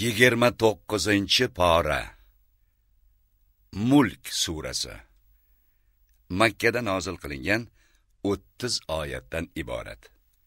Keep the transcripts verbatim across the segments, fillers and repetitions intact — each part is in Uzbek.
yigirma to'qqizinchi pora. Mulk surasi. Makka da nozil qilingan o'ttiz oyatdan iborat.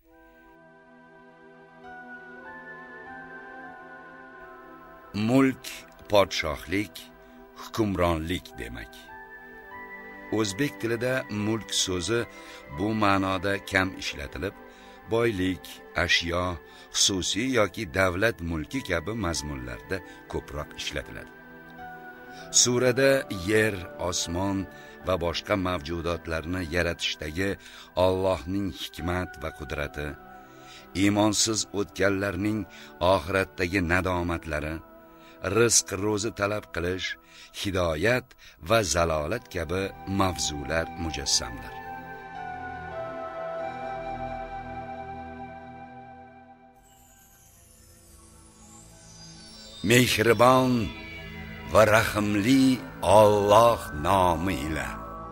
Mulk podshohlik, hukmronlik demak. O'zbek tilida mulk so'zi bu ma'noda kam ishlatilib, boylik, ashyo, xususiy yoki davlat mulki kabi mazmunlarda ko'proq ishlatiladi. Surada yer, osmon va boshqa mavjudotlarni yaratishdagi Allohning hikmat va qudrati, iymonsiz o'tganlarning oxiratdagi nadomatlari, rizq ro'zi talab qilish, hidoyat va zalolat kabi mavzular mujassamdir. Mehribon va rahimli Alloh nomi ila.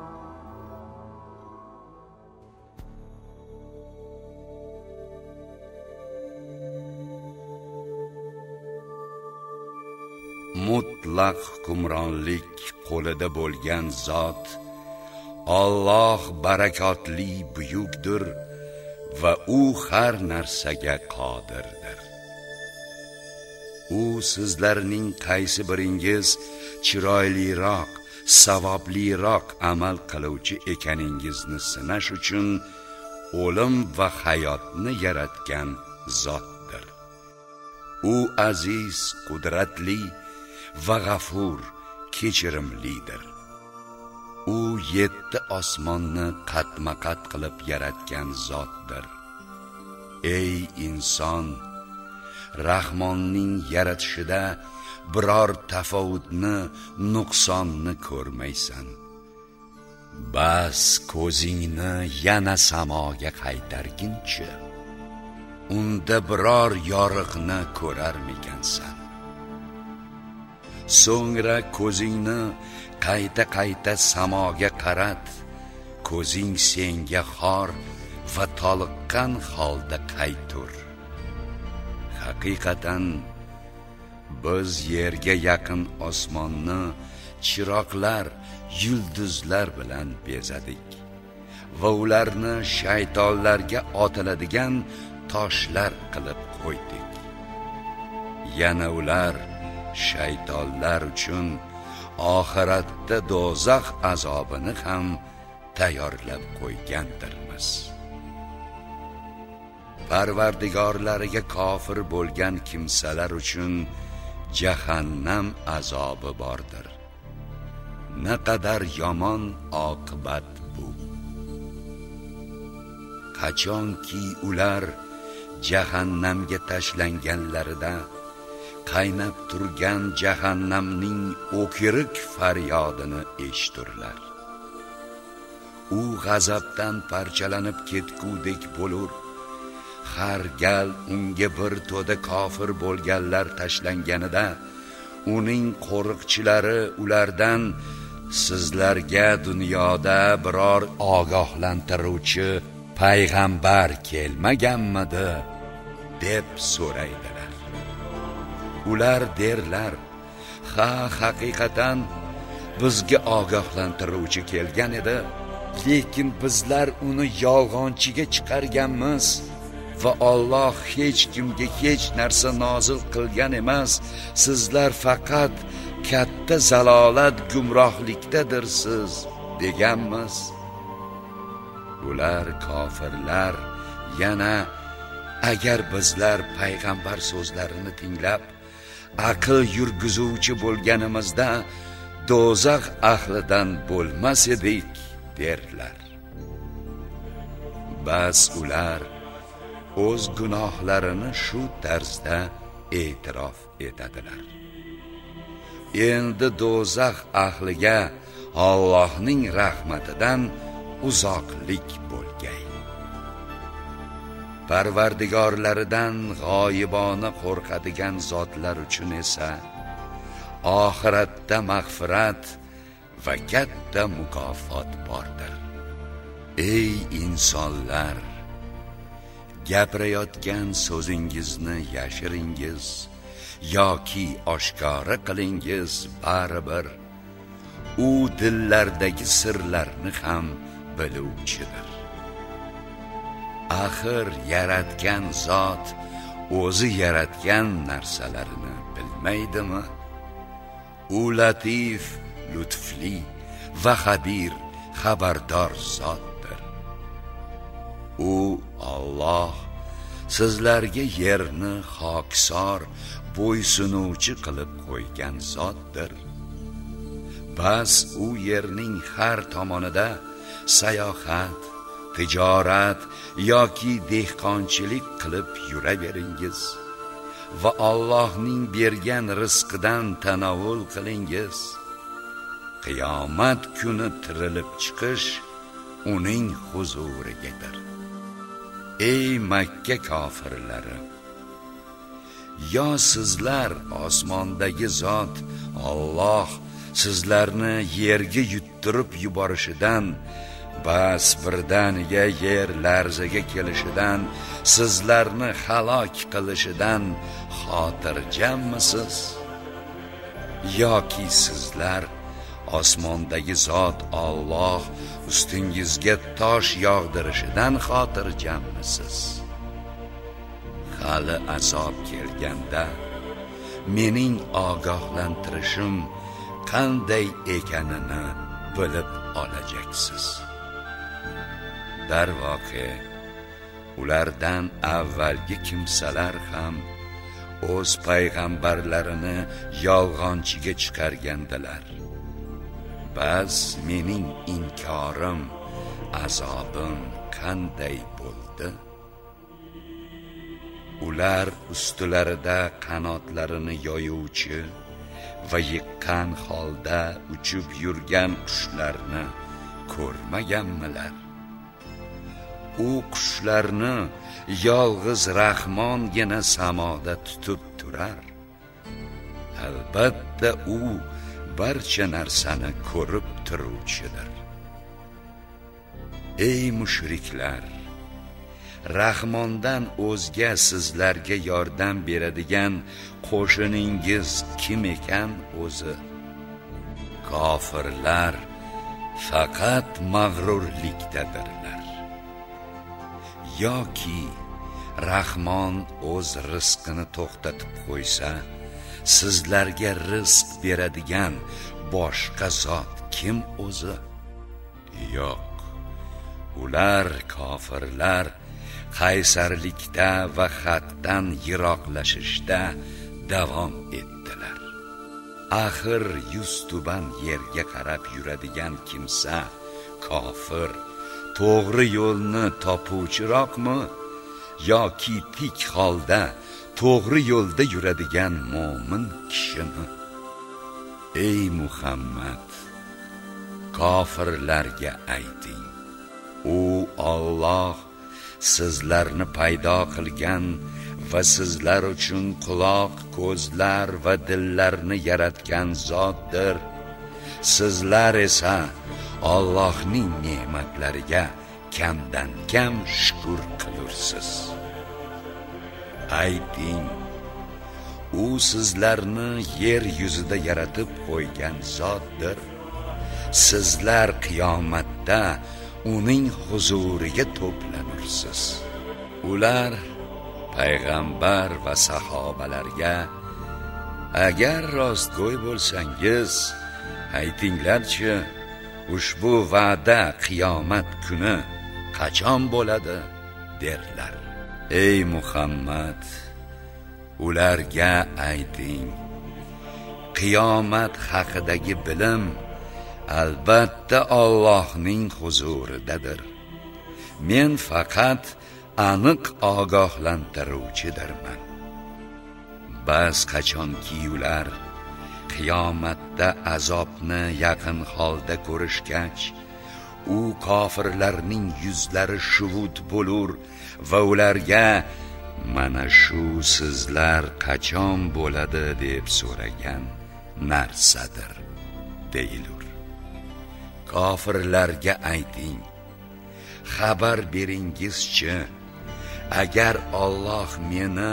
Mutlaq hukmronlik qo'lida bo'lgan zot Alloh barakotli buyukdir va u har narsaga qodirdir. U sizlarning qaysi biringiz chiroyliroq, savobliroq amal qiluvchi ekaningizni sinash uchun o'lim va hayotni yaratgan zotdir. U aziz, qudratli va g'afur, kechirimlidir. U yetti osmonni qatma-qat qilib yaratgan zotdir. Ey inson, Rahmonning yaratishida biror tafovutni, nuqsonni ko'rmaysan. Bas ko'zingni yana samoga qaytarginchi, unda biror yorug'ni ko'rarmikansan? So'ngra ko'zingni qayta-qayta samoga qarat, ko'zing senga xor va toliqqan holda qaytur. Haqiqatan biz yerga yaqin osmonni chiroqlar, yulduzlar bilan bezadik va ularni shaytonlarga otiladigan toshlar qilib qo'ydik. Yana ular shaytonlar uchun oxiratda do'zax azobini ham tayyorlab qo'ygandirmiz. Parvardigorlariga kofir bo'lgan kimsalar uchun jahannam azobi bordir. Naqadar yomon oqibat bu. Qachonki ular jahannamga tashlanganlarida qaynab turgan jahannamning o'kirik faryodini eshiturlar. U g'azabdan parchalanib ketgudek bo'lur. Har gal unga bir to'da kofir bo'lganlar tashlanganida, uning qo'riqchilari ulardan sizlarga dunyoda biror ogohlantiruvchi payg'ambar kelmaganmidi deb so'raydilar. Ular derlar: ha, haqiqatan bizga ogohlantiruvchi kelgan edi, lekin bizlar uni yolg'onchiga chiqarganmiz va Alloh hech kimga hech narsa nozil qilgan emas. Sizlar faqat katta zalolat, gumrohlikdadirsiz deganmiz. Ular kofirlar yana agar bizlar payg'ambar so'zlarini tinglab aql yurgizuvchi bo'lganimizda do'zax ahlidan bo'lmas edik derlar. Bas ular o'z gunohlarini shu tarzda e'tirof etadilar. Endi do'zax ahliga Allohning rahmatidan uzoqlik bo'lgay. Parvardigorlaridan g'oyibona qo'rqadigan zotlar uchun esa oxiratda mag'firat va katta mukofot bordir. Ey insonlar, gapirayotgan so'zingizni yashiringiz yoki oshkora qilingiz baribir u dillardagi sirlarni ham biluvchidir. Axir yaratgan zot o'zi yaratgan narsalarini bilmaydimi? U latif, lutfli va xabir, xabardor zotdir. U Alloh sizlarga yerni xokisor, bo'ysunuvchi qilib qo'ygan zotdir. Bas u yerning har tomonida sayohat, tijorat yoki dehqonchilik qilib yuraveringiz va Allohning bergan rizqidan tanovul qilingiz. Qiyomat kuni tirilib chiqish uning huzurigadir. Ey Makka kofirlari, yo sizlar osmondagi zot Alloh sizlarni yerga yuttirib yuborishidan, bas birdaniga yer larzaga kelishidan, sizlarni halok qilishidan xotirjammisiz? Yoki sizlar osmondagi zot Alloh ustingizga tosh yog'dirishidan xotirjammisiz? Hali azob kelganda mening ogohlantirishim qanday ekanini bilib olajaksiz. Darvoqe, ulardan avvalgi kimsalar ham o'z payg'ambarlarini yolg'onchiga chiqargandilar. Bas mening inkorim, azobim qanday bo'ldi? Ular ustilarida qanotlarini yoyuvchi va yiqqan holda uchib yurgan qushlarni ko'rmaganmilar? U qushlarni yolg'iz Rahmongina samoda tutib turar. Albatta u barcha narsani ko'rib turuvchidir. Ey mushriklar, Rahmondan o'zga sizlarga yordam beradigan qo'shiningiz kim ekan o'zi? Kofirlar faqat mag'rurlikdadirlar. Yoki Rahmon o'z rizqini to'xtatib qo'ysa, sizlarga rizq beradigan boshqa zot kim o'zi? Yo'q. Ular kofirlar qaysarlikda va haqdan yiroqlashishda davom etdilar. Axir yuztuban yerga qarab yuradigan kimsa kofir, to'g'ri yo'lni topuvchiroqmi yoki tik holda to'g'ri yo'lda yuradigan mo'min kishimi? Ey Muhammad, kofirlarga ayting, u Alloh sizlarni paydo qilgan va sizlar uchun quloq, ko'zlar va dillarni yaratgan zotdir. Sizlar esa Allohning ne'matlariga kamdan kam shukr qilursiz. Ayting, u sizlarni yer yuzida yaratib qo'ygan zotdir. Sizlar qiyomatda uning huzuriga to'planursiz. Ular payg'ambar va sahobalarga, agar rostgo'y bo'lsangiz, aytinglarchi, ushbu va'da qiyomat kuni qachon bo'ladi derlar. Ey Muhammad, ularga ayting, qiyomat haqidagi bilim albatta Allohning huzuridadir. Men faqat aniq ogohlantiruvchidirman. Bas qachonki ular qiyomatda azobni yaqin holda ko'rishgach, u kofirlarning yuzlari shuvut bo'lur va ularga mana shu sizlar qachon bo'ladi deb so'ragan narsadir deyilur. Kofirlarga ayting, xabar beringizchi, agar Alloh meni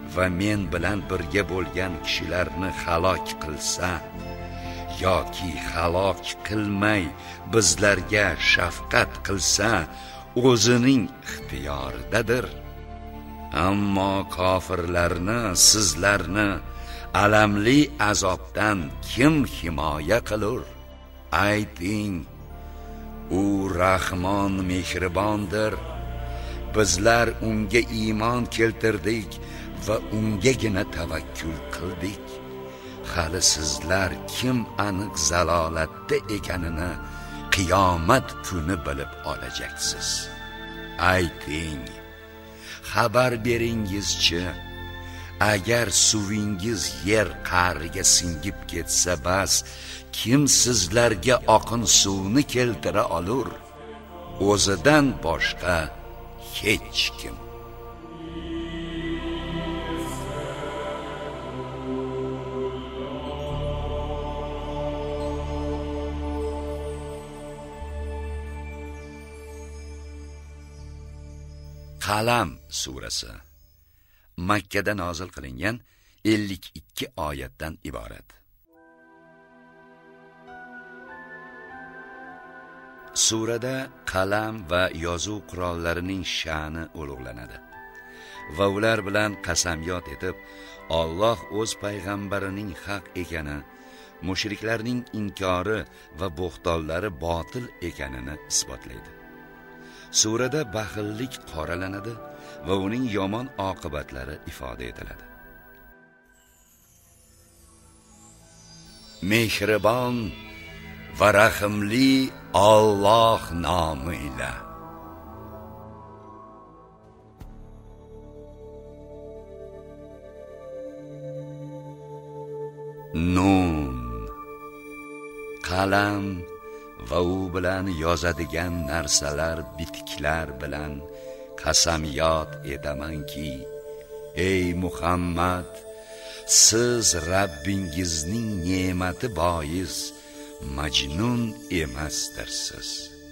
va men bilan birga bo'lgan kishilarni halok qilsa yoki halok qilmay bizlarga shafqat qilsa o'zining ixtiyoridadir. Ammo kofirlarni, sizlarni alamli azobdan kim himoya qilur? Ayting, u Rahmon mehribondir. Bizlar unga iymon keltirdik va ungagina tavakkul qildik. Hali sizlar kim aniq zalolatda ekanini qiyomat kuni bilib olajaksiz. Ayting, xabar beringizchi, agar suvingiz yer qa'riga singib ketsa bas, kim sizlarga oqin suvni keltira olur? O'zidan boshqa hech kim. Qalam surasi Makka da nozil qilingan ellik ikki oyatdan iborat. Surada qalam va yozuv qurollarining sha'ni ulug'lanadi va ular bilan qasamyod etib, Alloh o'z payg'ambarining haq ekani, mushriklarning inkori va bo'xtonlari botil ekanini isbotlaydi. Surada baxillik qoralanadi va uning yomon oqibatlari ifoda etiladi. Mehribon va rahimli Alloh nomi ila. Nun. Qalam va u bilan yozadigan narsalar bitiklar bilan qasamyod etamanki, ey Muhammad, siz Rabbingizning ne'mati bois majnun emasdirsiz.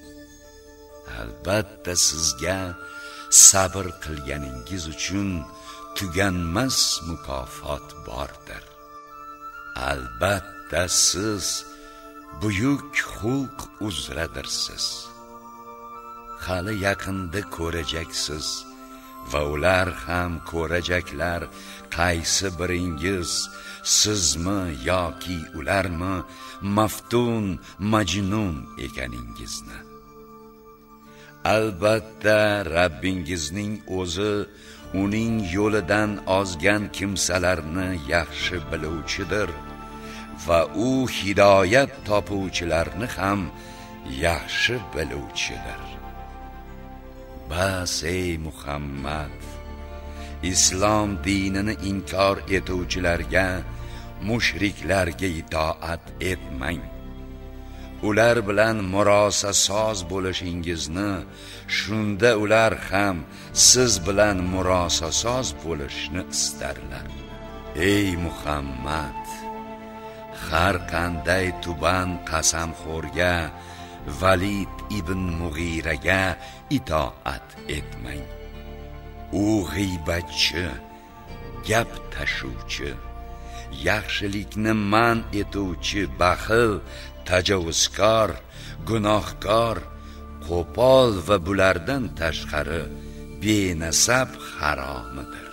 Albatta sizga sabr qilganingiz uchun tuganmas mukofot bordir. Albatta siz buyuk xulq uzradirsiz. Hali yaqinda ko'rajaksiz va ular ham ko'rajaklar qaysi biringiz, sizmi yoki ularmi maftun, majnun ekaningizni. Albatta Rabbingizning o'zi uning yo'lidan ozgan kimsalarni yaxshi biluvchidir va u hidoyat topuvchilarni ham yaxshi biluvchidir. Bas ey Muhammad, islom dinini inkor etuvchilarga, mushriklarga itoat etmang. Ular bilan murosa soz bo'lishingizni, shunda ular ham siz bilan murosa soz bo'lishni istarlar. Ey Muhammad, har qanday tuban qasamxo'rga, Valid ibn Mughiraga itoat etmang. U g'iybatchi, gap tashuvchi, yaxshilikni man etuvchi, baxil, tajovuzkor, gunohkor, qo'pol va bulardan tashqari benasab haromidir.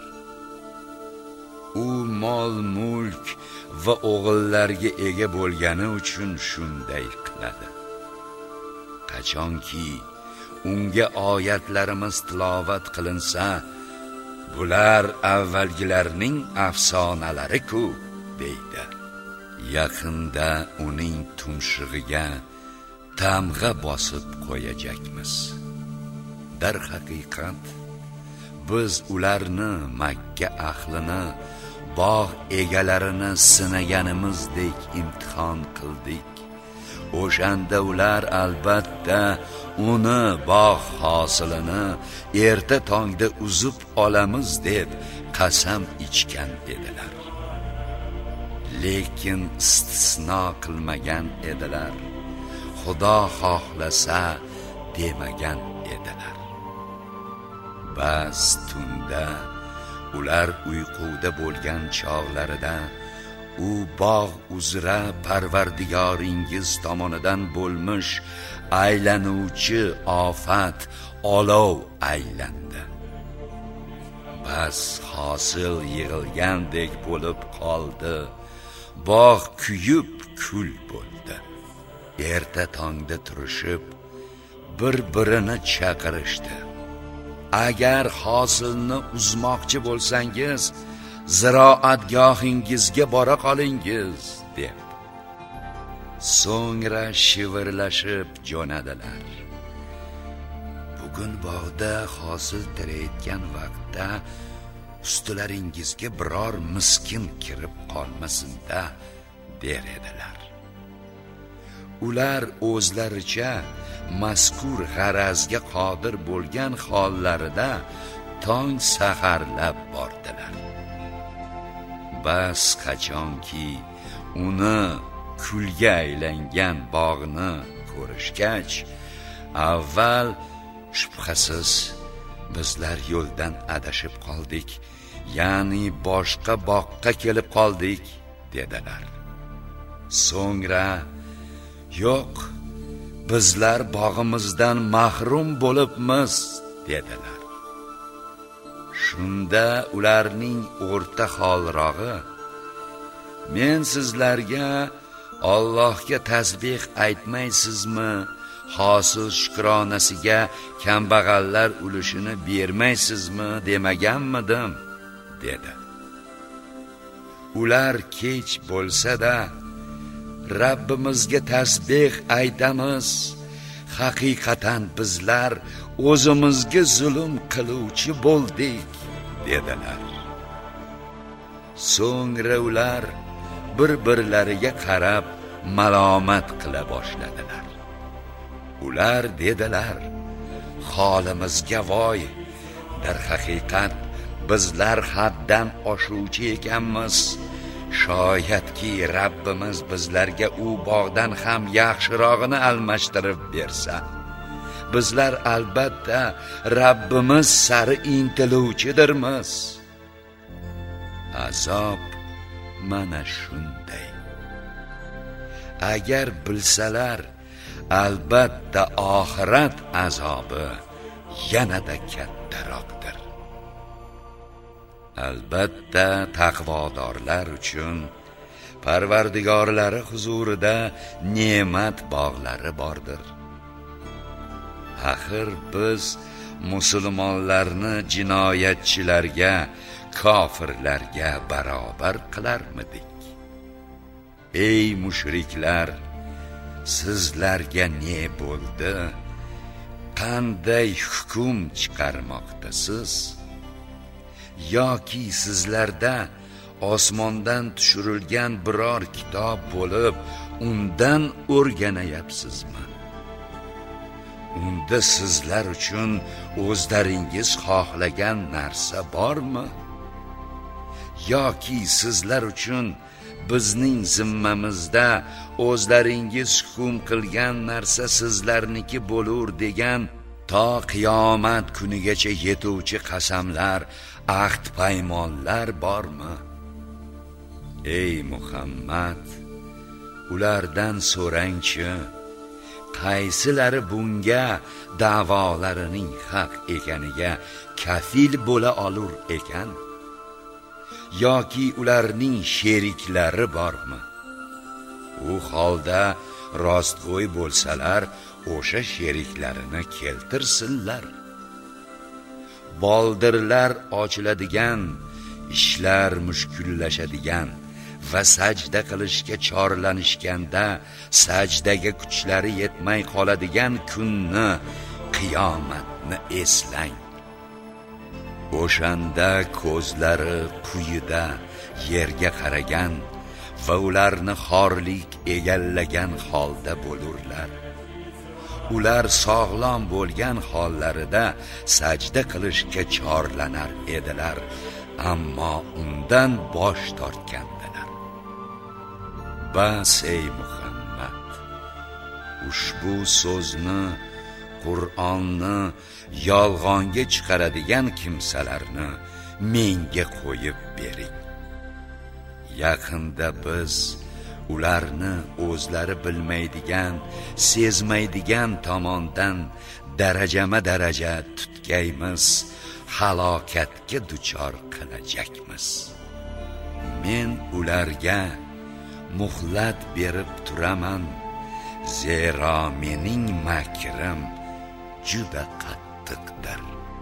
U mol mulk va o'g'illarga ega bo'lgani uchun shunday qiladi. Qachonki unga oyatlarimiz tilovat qilinsa, bular avvalgilarning afsonalari-ku deydi. Yaqinda uning tumshug'iga tamg'a bosib qo'yajakmiz. Dar haqiqat biz ularni, Makka ahlini, bog' egalarini sinaganimizdek imtihon qildik. O'shanda ular albatta uni, bog' hosilini erta tongda uzib olamiz deb qasam ichgan edilar. Lekin istisno qilmagan edilar. Xudo xohlasa demagan edilar. Bas tunda ular uyquda bo'lgan chog'larida u bog' uzra Parvardigoringiz tomonidan bo'lmish aylanuvchi ofat olov aylandi. Bas hosil yig'ilgandek bo'lib qoldi, bog' kuyib kul bo'ldi. Erta tongda turishib bir-birini chaqirishdi. Agar hosilni uzmoqchi bo'lsangiz, ziroatgohingizga bora qolingiz deb. So'ngra shivirlashib jo'nadilar. Bugun bog'da hosil terayotgan vaqtda ustilaringizga biror miskin kirib qolmasin-da der edilar. Ular o'zlaricha mazkur g'arazga qodir bo'lgan hollarida tong saharlab bordilar. Bas qachonki uni kulga aylangan bog'ni ko'rishgach, avval shubhasiz bizlar yo'ldan adashib qoldik, ya'ni boshqa boqqa kelib qoldik dedilar. So'ngra yo'q, bizlar bog'imizdan mahrum bo'libmiz dedilar. Shunda ularning o'rta holrog'i, men sizlarga Allohga tasbih aytmaysizmi, hosil shukronasiga kambag'allar ulushini bermaysizmi demaganmidim dedi. Ular kech bo'lsa-da Rabbimizga tasbih aytamiz, haqiqatan bizlar o'zimizga zulm qiluvchi bo'ldik dedilar. So'ngra ular bir-birlariga qarab malomat qila boshladilar. Ular dedilar: "Holimizga voy, dar haqiqat bizlar haddan oshuvchi ekanmiz. Shoyatki Rabbimiz bizlarga u bog'dan ham yaxshirog'ini almashtirib bersa, bizlar albatta Rabbimiz sari intiluvchidirmiz." Azob mana shunday. Agar bilsalar, albatta oxirat azobi yanada kattaroqdir. Albatta taqvodorlar uchun Parvardigorlari huzurida ne'mat bog'lari bordir. Axir biz musulmonlarni jinoyatchilarga, kofirlarga barobar qilarmidik? Ey mushriklar, sizlarga ne bo'ldi? Qanday hukm chiqarmoqdasiz? Yoki sizlarda osmondan tushirilgan biror kitob bo'lib, undan o'rganayapsizmi? Unda sizlar uchun o'zlaringiz xohlagan narsa bormi? Yoki sizlar uchun bizning zimmamizda o'zlaringiz hukm qilgan narsa sizlarniki bo'lur degan to qiyomat kunigacha yetuvchi qasamlar, ahd paymonlar bormi? Ey Muhammad, ulardan so'rangchi, qaysilari bunga da'volarining haq ekaniga kafil bo'la olur ekan? Yoki ularning sheriklari bormi? U holda rostgo'y bo'lsalar, o'sha sheriklarini keltirsinlar. Boldirlar ochiladigan, ishlar mushkullashadigan va sajda qilishga chorlanishganda sajdaga kuchlari yetmay qoladigan kunni, qiyomatni eslang. O'shanda ko'zlari quyida yerga qaragan va ularni xorlik egallagan holda bo'lurlar. Ular sog'lom bo'lgan hollarida sajda qilishga chorlanar edilar, ammo undan bosh tortgandilar. Bas ey Muhammad, ushbu so'zni, Qur'onni yolg'onga chiqaradigan kimsalarni menga qo'yib bering. Yaqinda biz ularni o'zlari bilmaydigan, sezmaydigan tomondan darajama daraja tutgaymiz, halokatga duchor qilajakmiz. Men ularga muhlat berib turaman, zero mening makrim juda qattiqdir.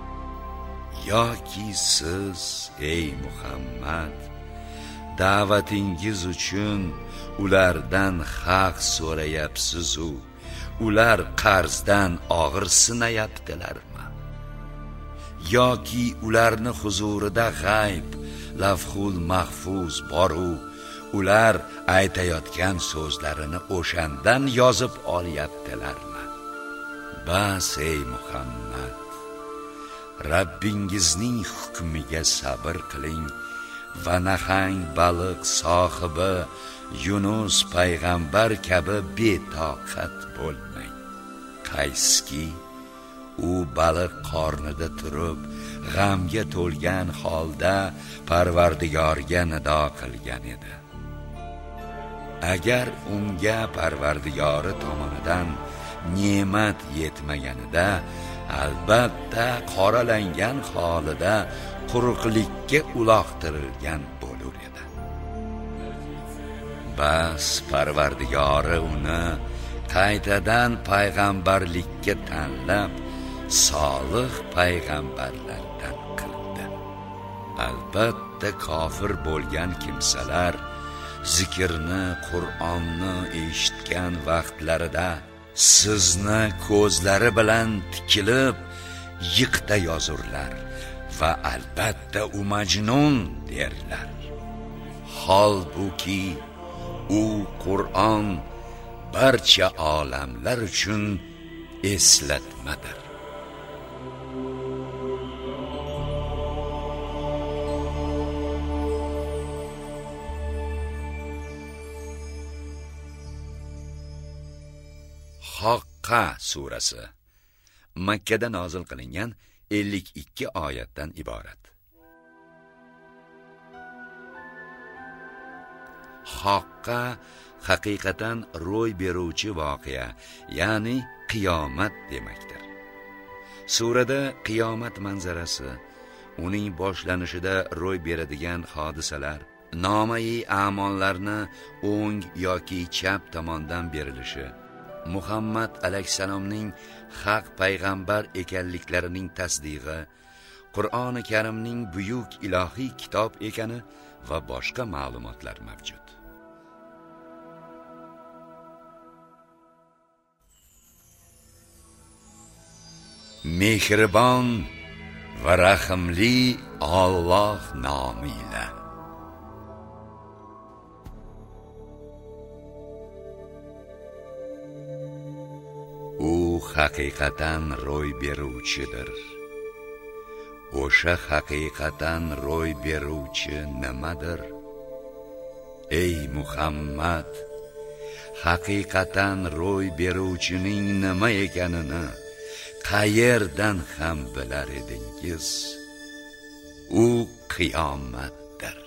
Yoki siz, ey Muhammad, da'vatingiz uchun ulardan haq so'rayapsiz-u, ular qarzdan og'ir sinayaptilarmi? Yoki ularni huzurida g'ayb, lavhul mahfuz boru, ular aytayotgan so'zlarini o'shandan yozib olyaptilarmi? Bas ey Muhammad, Rabbingizning hukmiga sabr qiling va nahang baliq sohibi Yunus payg'ambar kabi betoqat bo'lmang. Qayski u baliq qornida turib, g'amga to'lgan holda Parvardigorga nido qilgan edi. Agar unga Parvardigori tomonidan ne'mat yetmaganida, albatta qoralangan holida quruqlikka uloqtirilgan bo'lar edi. Bas Parvardigori uni qaytadan payg'ambarlikka tanlab, solih payg'ambarlardan qildi. Albatta kofir bo'lgan kimsalar zikrni, Qur'onni eshitgan vaqtlarida sizni ko'zlari bilan tikilib yiqta yozurlar va albatta u majnun derlar. Holbuki u Qur'on barcha olamlar uchun eslatmadir. Haqqa surasi Makka da nozil qilingan ellik ikki oyatdan iborat. Haqqa haqiqatan ro'y beruvchi voqea, ya'ni qiyomat demakdir. Surada qiyomat manzarasi, uning boshlanishida ro'y beradigan hodisalar, nomai a'mollarni o'ng yoki chap tomondan berilishi, Muhammad alayhisalomning haq payg'ambar ekanliklarining tasdig'i, Qur'oni Karimning buyuk ilohiy kitob ekani va boshqa ma'lumotlar mavjud. Mehribon va rahimli Alloh nomiyle. U haqiqatan ro'y beruvchidir. O'sha haqiqatan ro'y beruvchi nimadir? Ey Muhammad, haqiqatan ro'y beruvchining nima ekanini qayerdan ham bilar edingiz? U qiyomatdir.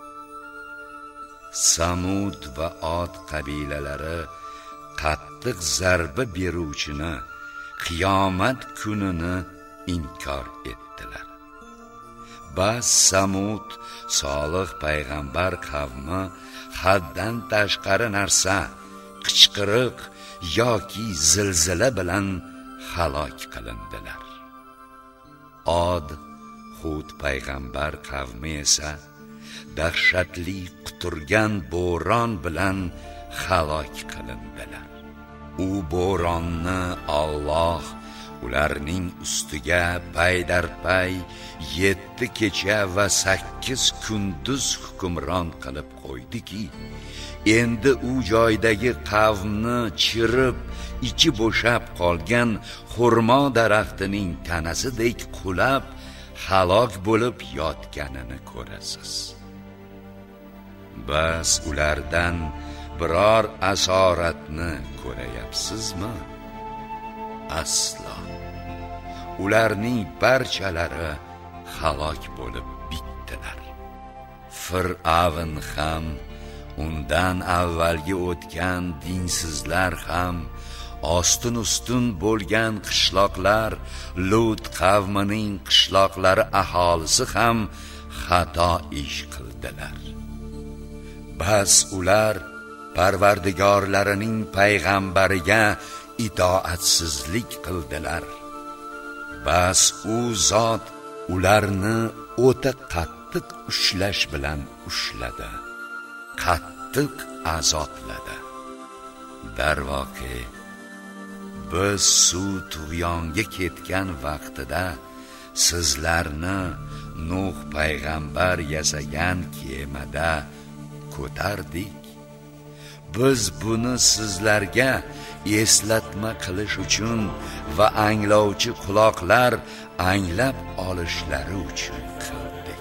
Samud va Od qabilalari qattiq zarba beruvchini, qiyomat kunini inkor etdilar. Bas Samud solih payg'ambar qavmi haddan tashqari narsa, qichqiriq yoki zilzila bilan halok qilindilar. Od, Hud payg'ambar qavmi esa dahshatli quturgan bo'ron bilan halok qilindilar. U bo'ronni Alloh ularning ustiga paydarpay yetti kecha va sakkiz kunduz hukmron qilib qo'ydiki, endi u joydagi qavmni chirib, ichi bo'shab qolgan xurmo daraxtining tanasidek qulab, halok bo'lib yotganini ko'rasiz. Bas ulardan biror asoratni ko'rayapsizmi? Aslo. Ularning barchalari halok bo'lib bitdi. aytdilar. Fir'avn ham, undan avvalgi o'tgan dinsizlar ham, ostin ustun bo'lgan qishloqlar, Lut qavmining qishloqlari aholisi ham xato ish qildilar. Bas ular Parvardigorlarining payg'ambariga itoatsizlik qildilar. Bas u zot ularni o'ta qattiq ushlash bilan ushladi, qattiq azobladi. Darvoqe, biz suv tug'yonga ketgan vaqtida sizlarni Nuh payg'ambar yasagan kemada ko'tardik. Biz buni sizlarga eslatma qilish uchun va anglovchi quloqlar anglab olishlari uchun qildik.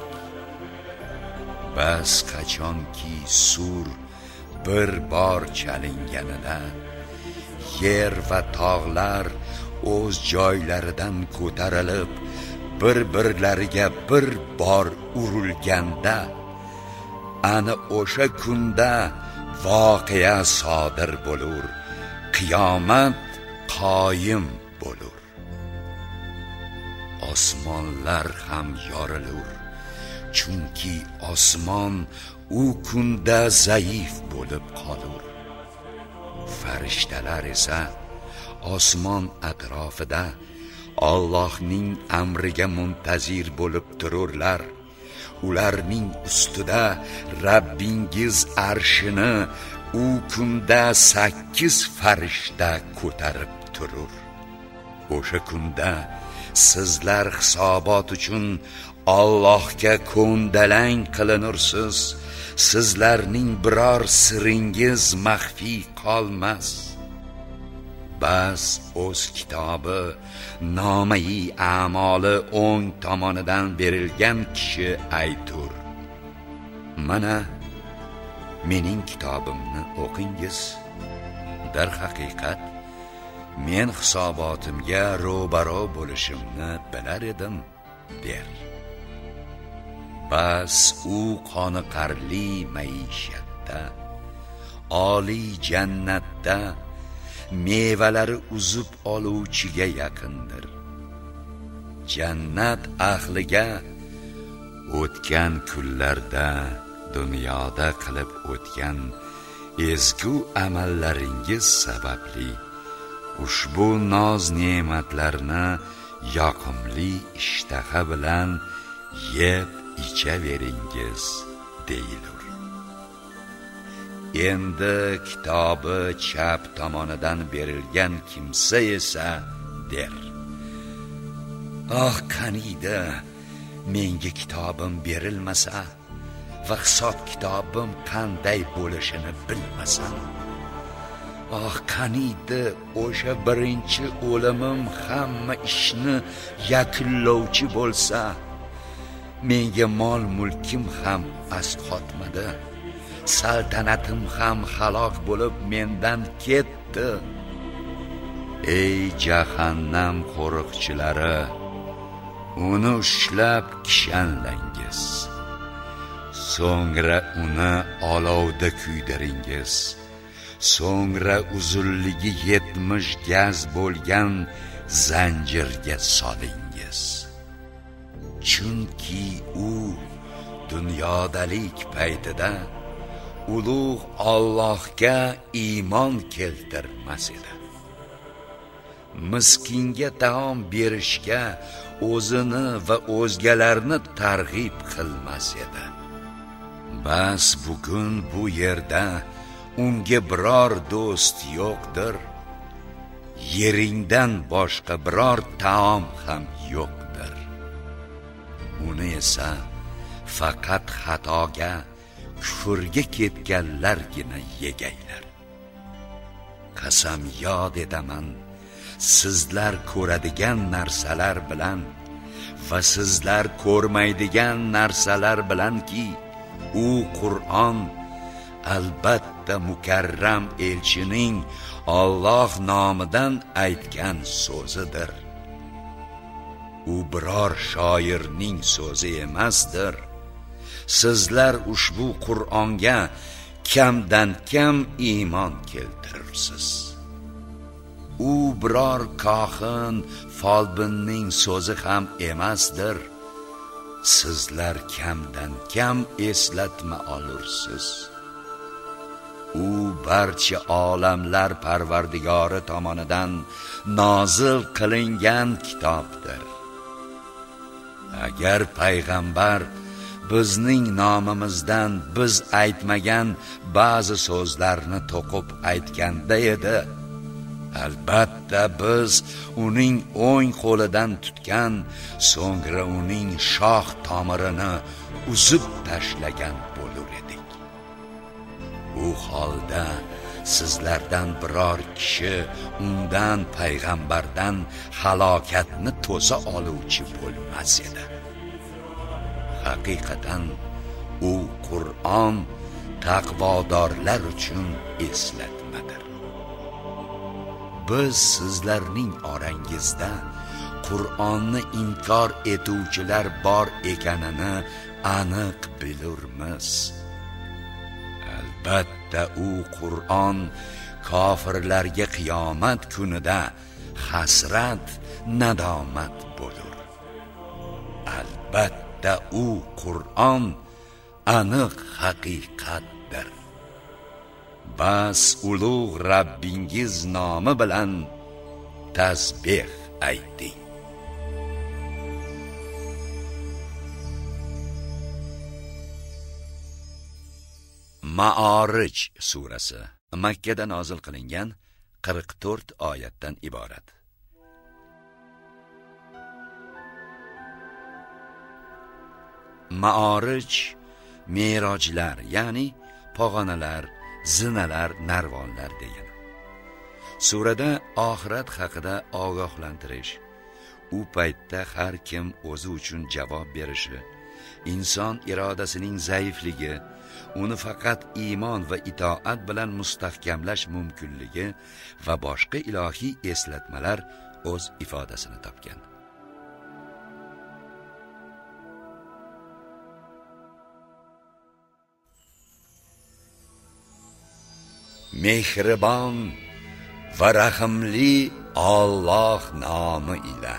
Bas qachonki sur bir bor chalinganida yer va tog'lar o'z joylaridan ko'tarilib bir-birlariga bir bor urilganda, ana o'sha kunda voqea sodir bo'lur, qiyomat qoyim bo'lur. Osmonlar ham yorilur, chunki osmon u kunda zaif bo'lib qolur. Farishtalar esa osmon atrofida Allohning amriga muntazir bo'lib tururlar. Ularning ustida Rabbingiz arshini u kunda sakkiz farishta ko'tarib turur. O'sha kunda sizlar hisobot uchun Allohga ko'ndalang qilinursiz. Sizlarning biror siringiz maxfiy qolmas. Bas o'z kitobi nomai a'moli o'ng tomonidan berilgan kishi aytur: mana mening kitobimni o'qingiz. Dar haqiqat men hisobotimga ro'baro bo'lishimni bilar edim der. Bas u qoniqarli maishatda, oliy jannatda mevalari uzib oluvchiga yaqindir. Jannat ahliga o'tgan kunlarda dunyoda qilib o'tgan ezgu amallaringiz sababli ushbu noz ne'matlarni yoqimli ishtaha bilan yeb ichaveringiz deyilur. Endi kitobi chap tomonidan berilgan kimsa esa der: "Oh, qaniydi menga kitobim berilmasa va hisob kitobim qanday bo'lishini bilmasam. Oh, qaniydi o'sha birinchi o'limim hamma ishni yakunlovchi bo'lsa. Menga mol mulkim ham asqotmadi, saltanatim ham halok bo'lib mendan ketdi. Ey jahannam qo'riqchilari, uni ushlab kishanlangiz. So'ngra uni olovda kuydiringiz. So'ngra uzunligi yetmish gaz bo'lgan zanjirga solingiz. Chunki u dunyodalik paytida ulug' Allohga iymon keltirmas edi. Miskinga taom berishga o'zini va o'zgalarni targ'ib qilmas edi. Bas bugun bu yerda unga biror do'st yo'qdir. Yeringdan boshqa biror taom ham yo'qdir. Uni esa faqat xatoga, kufrga ketganlargina yegaylar. Qasam yod etaman, sizlar ko'radigan narsalar bilan va sizlar ko'rmaydigan narsalar bilanki, u Qur'on albatta mukarram elchining Alloh nomidan aytgan so'zidir. U biror shoirning so'zi emasdir. sizlar ushbu Qur'onga kamdan kam iymon keltirursiz. U biror kohin, folbinning so'zi ham emasdir. Sizlar kamdan kam eslatma olursiz. U barcha olamlar Parvardigori tomonidan nozil qilingan kitobdir. Agar payg'ambar bizning nomimizdan biz aytmagan ba'zi so'zlarni to'qib aytganda edi, albatta biz uning o'ng qo'lidan tutgan, so'ngra uning shoh tomirini uzib tashlagan bo'lar edik. U holda sizlardan biror kishi undan payg'ambardan halokatni to'sa oluvchi bo'lmas edi. Haqiqatan u Qur'on taqvodorlar uchun eslatmadir. Biz sizlarning orangizda Qur'onni inkor etuvchilar bor ekanini aniq bilurmiz. Albatta u Qur'on kofirlarga qiyomat kunida hasrat, nadomat bo'lur. Albatta u Qur'on aniq haqiqatdir. Bas ulug' Rabbingiz nomi bilan tasbih ayting. Ma'orij surasi Makka da nozil qilingan qirq to'rt oyatdan iborat. Ma'orij merojlar, ya'ni pog'onalar, zinalar, narvonlar degani. Surada oxirat haqida ogohlantirish, u paytda har kim o'zi uchun javob berishi, inson irodasining zaifligi, uni faqat iymon va itoat bilan mustahkamlash mumkinligi va boshqa ilohiy eslatmalar o'z ifodasini topgan. Mehribon va rahimli Alloh nomi ila.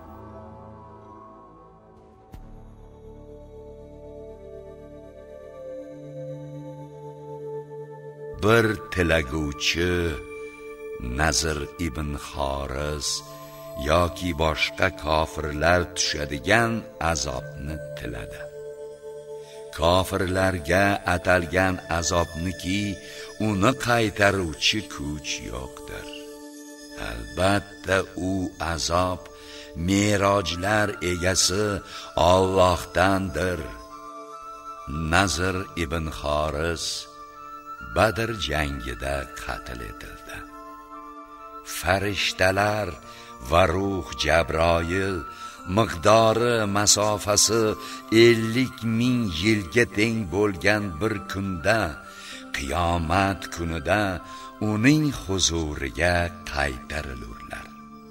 Bir tilaguvchi Nazr ibn Xoris yoki boshqa kofirlar tushadigan azobni tiladi. Kofirlarga atalgan azobniki uni qaytaruvchi kuch yo'qdir. Albatta u azob merojlar egasi Allohdandir. Nazr ibn Xoris Badr jangida qatl etildi. Farishtalar va ruh Jabroil miqdori masofasi ellik ming yilga teng bo'lgan bir kunda, qiyomat kunida uning huzuriga qaytarilurlar.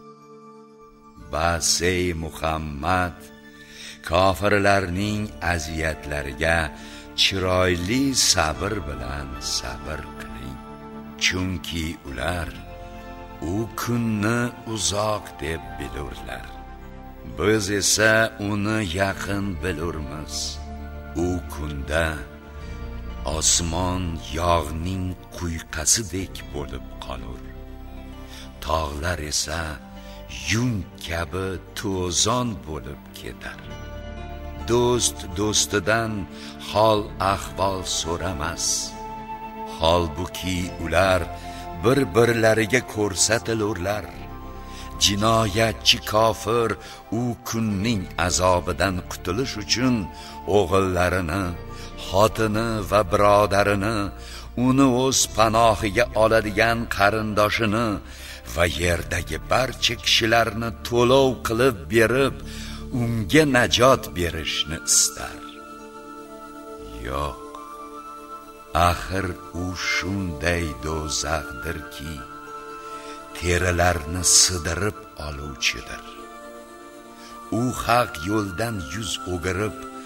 Bas ey Muhammad, kofirlarning aziyatlariga chiroyli sabr bilan sabr qiling, chunki ular u kunni uzoq deb bilurlar. Biz esa uni yaqin bilurmiz. U kunda osmon yog'ning quyqasidek bo'lib qolur. Tog'lar esa yung kabi to'zon bo'lib ketar. Do'st do'stidan hol ahvol so'ramas. Holbuki ular bir-birlariga ko'rsatilurlar. Jinoyatchi kofir u kunning azobidan qutulish uchun o'g'illarini, xotini va birodarini, uni o'z panohiga oladigan qarindoshini va yerdagi barcha kishilarni to'lov qilib berib, unga najot berishni istar. Yo'q, axir u shunday do'zaxdirki, terilarni sidirib oluvchidir. U haq yo'ldan yuz o'girib,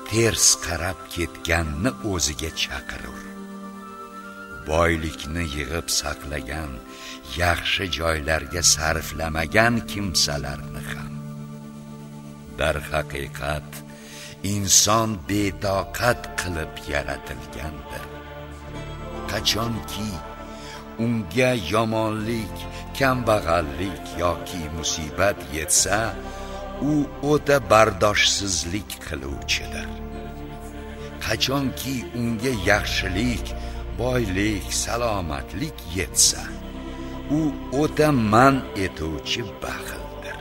ters qarab ketganni o'ziga chaqirur. Boylikni yig'ib saqlagan, yaxshi joylarga sarflamagan kimsalarni ham. Dar haqiqat inson betoqat qilib yaratilgandir. Qachonki unga yomonlik, kambag'allik yoki musibat yetsa, u o'ta bardoshsizlik qiluvchidir. Qachonki unga yaxshilik, boylik, salomatlik yetsa, u o'ta man etuvchi baxildir.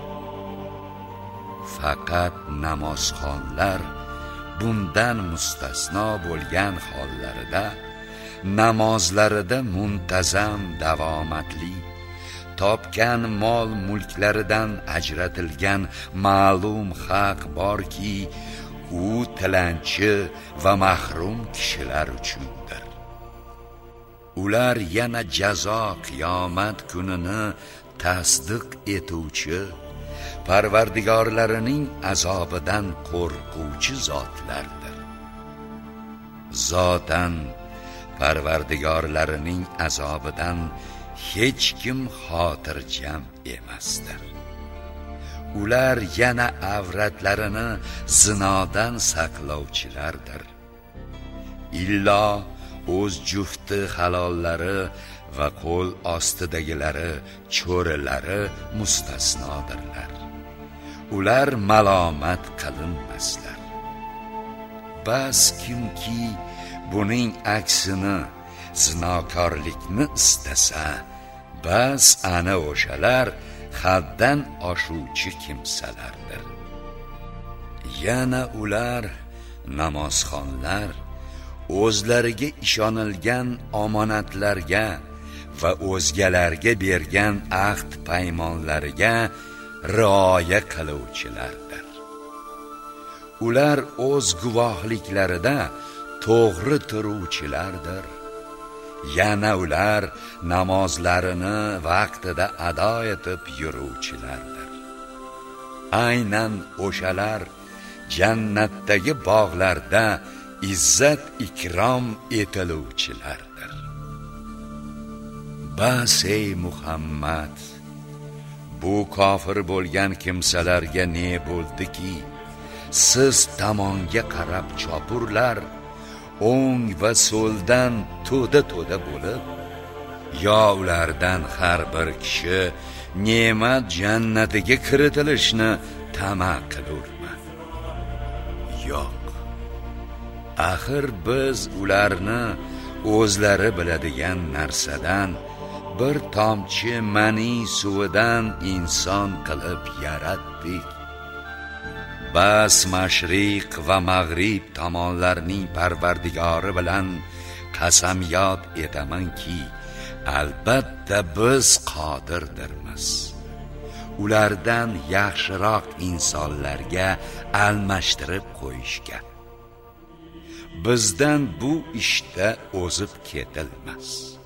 Faqat namozxonlar bundan mustasno bo'lgan hollarida namozlarida muntazam davomatli, topgan mol mulklaridan ajratilgan ma'lum haq borki, u tilanchi va mahrum kishilar uchundir. Ular yana jazo qiyomat kunini tasdiq etuvchi, Parvardigorlarining azobidan qo'rquvchi zotlardir. Zotan Parvardigorlarining azobidan hech kim xotirjam emasdir. Ular yana avratlarini zinodan saqlovchilardir. Illo o'z jufti halollari va qo'l ostidagilari, cho'rilari mustasnodirlar. Ular malomat qilinmaslar. Bas kimki buning aksini, zinokorlikni istasa, bas ana o'shalar haddan oshuvchi kimsalardir. Yana ular namozxonlar o'zlariga ishonilgan omonatlarga va o'zgalarga bergan ahd paymonlariga rioya qiluvchilardir. Ular o'z guvohliklarida to'g'ri turuvchilardir. Yana ular namozlarini vaqtida ado etib yuruvchilardir. Aynan o'shalar jannatdagi bog'larda izzat ikrom etiluvchilardir. Bas ey Muhammad, bu kofir bo'lgan kimsalarga ne bo'ldiki, siz tomonga qarab chopurlar, o'ng va so'ldan to'da-to'da bo'lib, yo ulardan har bir kishi ne'mat jannatiga kiritilishni tama qilurmi? Yo'q. Axir biz ularni o'zlari biladigan narsadan bir tomchi mani suvidan inson qilib yaratdik. Bas mashriq va mag'rib tomonlarning Parvardigori bilan qasamyod etamanki, albatta biz qodirdirmiz. Ulardan yaxshiroq insonlarga almashtirib qo'yishga. Bizdan bu ishda o'zib ketilmas.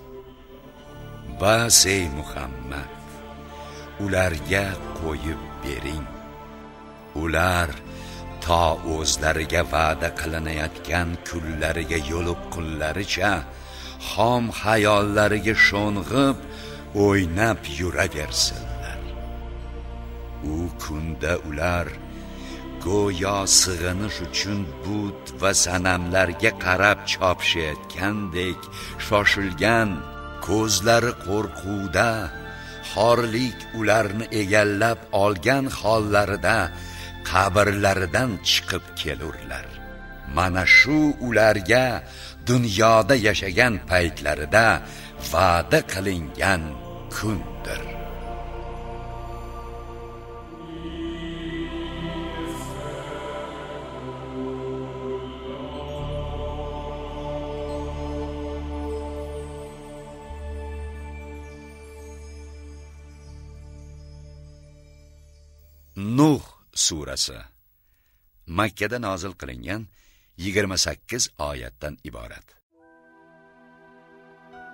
Bas ey Muhammad, ularga qo'yib bering. Ular to o'zlariga va'da qilinayotgan kunlariga yo'liqqunlaricha xom hayollariga sho'ng'ib, o'ynab yuraversinlar. U kunda ular go'yo sig'inish uchun but va sanamlarga qarab chopishayotgandek shoshilgan, ko'zlari qo'rquvda, xorlik ularni egallab olgan hollarida qabrlaridan chiqib kelurlar. Mana shu ularga dunyoda yashagan paytlarida va'da qilingan kundir. Nuh surasi Makka da nozil qilingan yigirma sakkiz oyatdan iborat.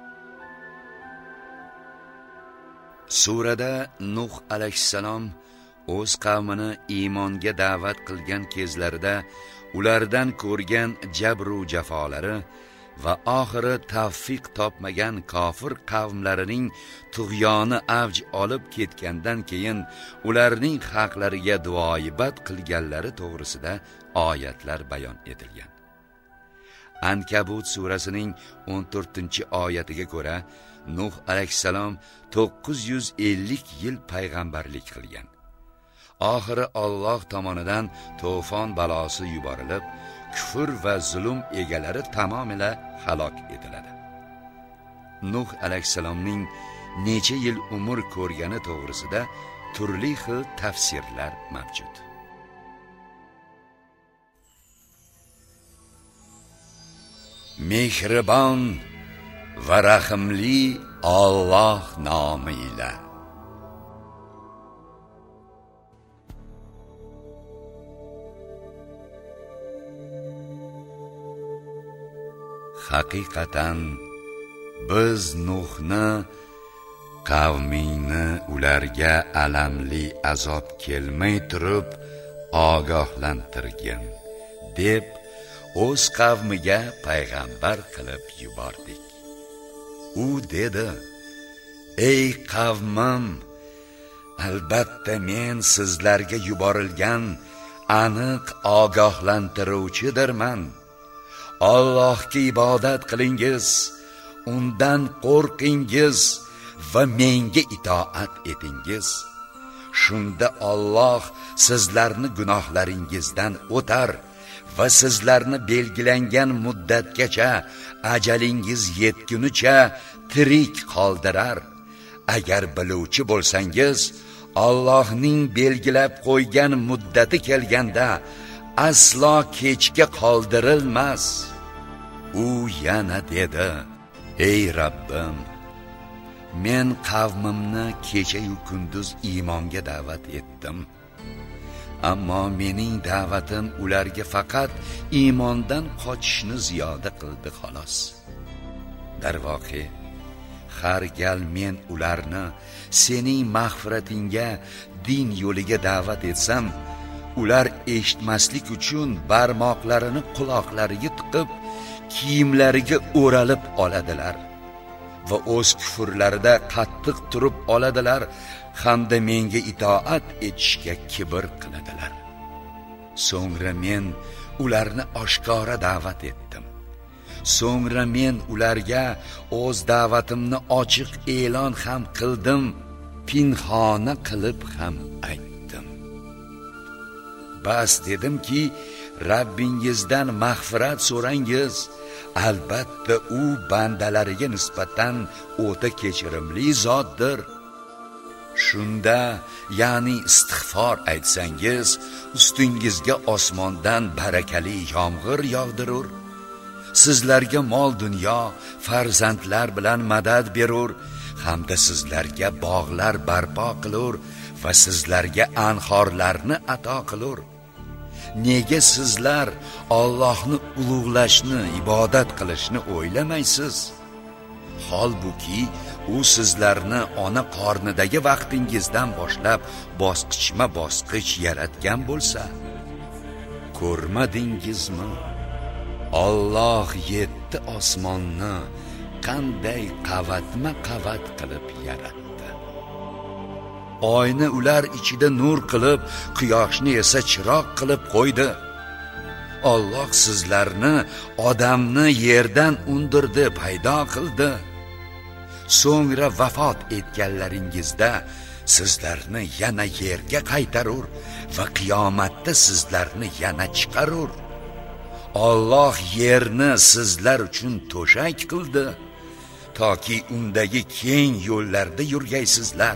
Surada Nuh alayhissalom o'z qavmini iymonga da'vat qilgan kezlarida ulardan ko'rgan jabru jafolari va oxiri tavfiq topmagan kofir qavmlarining tug'yoni avj olib ketgandan keyin ularning haqlariga duoibat qilganlari to'g'risida oyatlar bayon etilgan. Ankabut surasining o'n to'rtinchi oyatiga ko'ra, Nuh alayhissalom to'qqiz yuz ellik yil payg'ambarlik qilgan. Oxiri Alloh tomonidan to'fon balosi yuborilib, kufr va zulm egalari tamomila halok etiladi. Nuh alayhissalomning necha yil umr ko'rgani to'g'risida turli xil tafsirlar mavjud. Mehribon va rahimli Alloh nomi ila. Haqiqatan biz Nuhni qavmingni ularga alamli azob kelmay turib ogohlantirgan deb o'z qavmiga payg'ambar qilib yubordik. U dedi: ey qavmim, albatta men sizlarga yuborilgan aniq ogohlantiruvchidirman. Allohga ibodat qilingiz, undan qo'rqingiz va menga itoat etingiz. Shunda Alloh sizlarni gunohlaringizdan o'tar va sizlarni belgilangan muddatgacha ajalingiz yetgunicha tirik qoldirar. Agar biluvchi bo'lsangiz, Allohning belgilab qo'ygan muddati kelganda aslo kechga qoldirilmas. U yana dedi: ey Rabbim, men qavmimni kecha-yu kunduz iymonga da'vat etdim. Ammo mening da'vatim ularga faqat iymondan qochishni ziyoda qildi xolos. Darvoqe, har gal men ularni sening mag'firatingga, din yo'liga da'vat etsam, ular eshitmaslik uchun barmoqlarini quloqlariga tiqib, kiyimlariga o'ralib oladilar va o'z kufrlarida qattiq turib oladilar hamda menga itoat etishga kibr qiladilar. So'ngra men ularni oshkora da'vat etdim. So'ngra men ularga o'z da'vatimni ochiq e'lon ham qildim, pinhona qilib ham aytdim. Bas dedimki, Rabbingizdan mag'firat so'rangiz. Albatta u bandalariga nisbatan o'ta kechirimli zotdir. Shunda, ya'ni istig'for aytsangiz, ustingizga osmondan barakali yomg'ir yog'dirur, sizlarga mol dunyo, farzandlar bilan madad berur, hamda sizlarga bog'lar barpo qilur va sizlarga anhorlarni ato qilur. Nega sizlar Allohni ulug'lashni, ibodat qilishni o'ylamaysiz? Holbuki u sizlarni ona qornidagi vaqtingizdan boshlab bosqichma-bosqich yaratgan bo'lsa, ko'rmadingizmi? Alloh yetti osmonni qanday qavatma-qavat qilib yaratdi. Oyni ular ichida nur qilib, quyoshni esa chiroq qilib qo'ydi. Alloh sizlarni odamni yerdan undirdi, paydo qildi. So'ngra vafot etganlaringizda sizlarni yana yerga qaytarur va qiyomatda sizlarni yana chiqarur. Alloh yerni sizlar uchun to'shak qildi, toki undagi keng yo'llarda yurgaysizlar.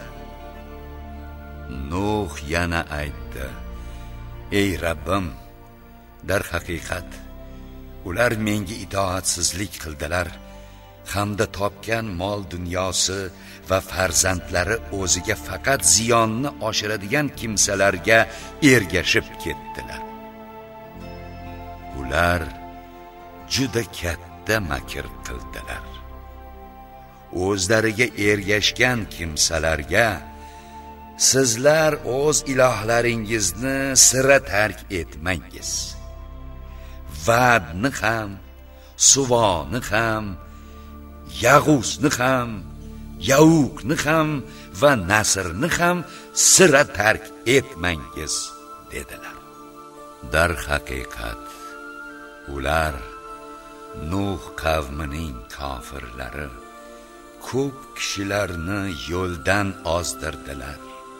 Nuh yana aytdi: ey Rabbim, dar haqiqat ular menga itoatsizlik qildilar hamda topgan mol dunyosi va farzandlari o'ziga faqat ziyonni oshiradigan kimsalarga ergashib ketdilar. Ular juda katta makr qildilar. O'zlariga ergashgan kimsalarga sizlar o'z ilohlaringizni sira tark etmangiz. Vadni ham, Suvoni ham, Yag'usni ham, Yauqni ham va Nasrni ham sira tark etmangiz dedilar. Dar haqiqat ular Nuh qavmining kofirlari ko'p kishilarni yo'ldan ozdirdilar.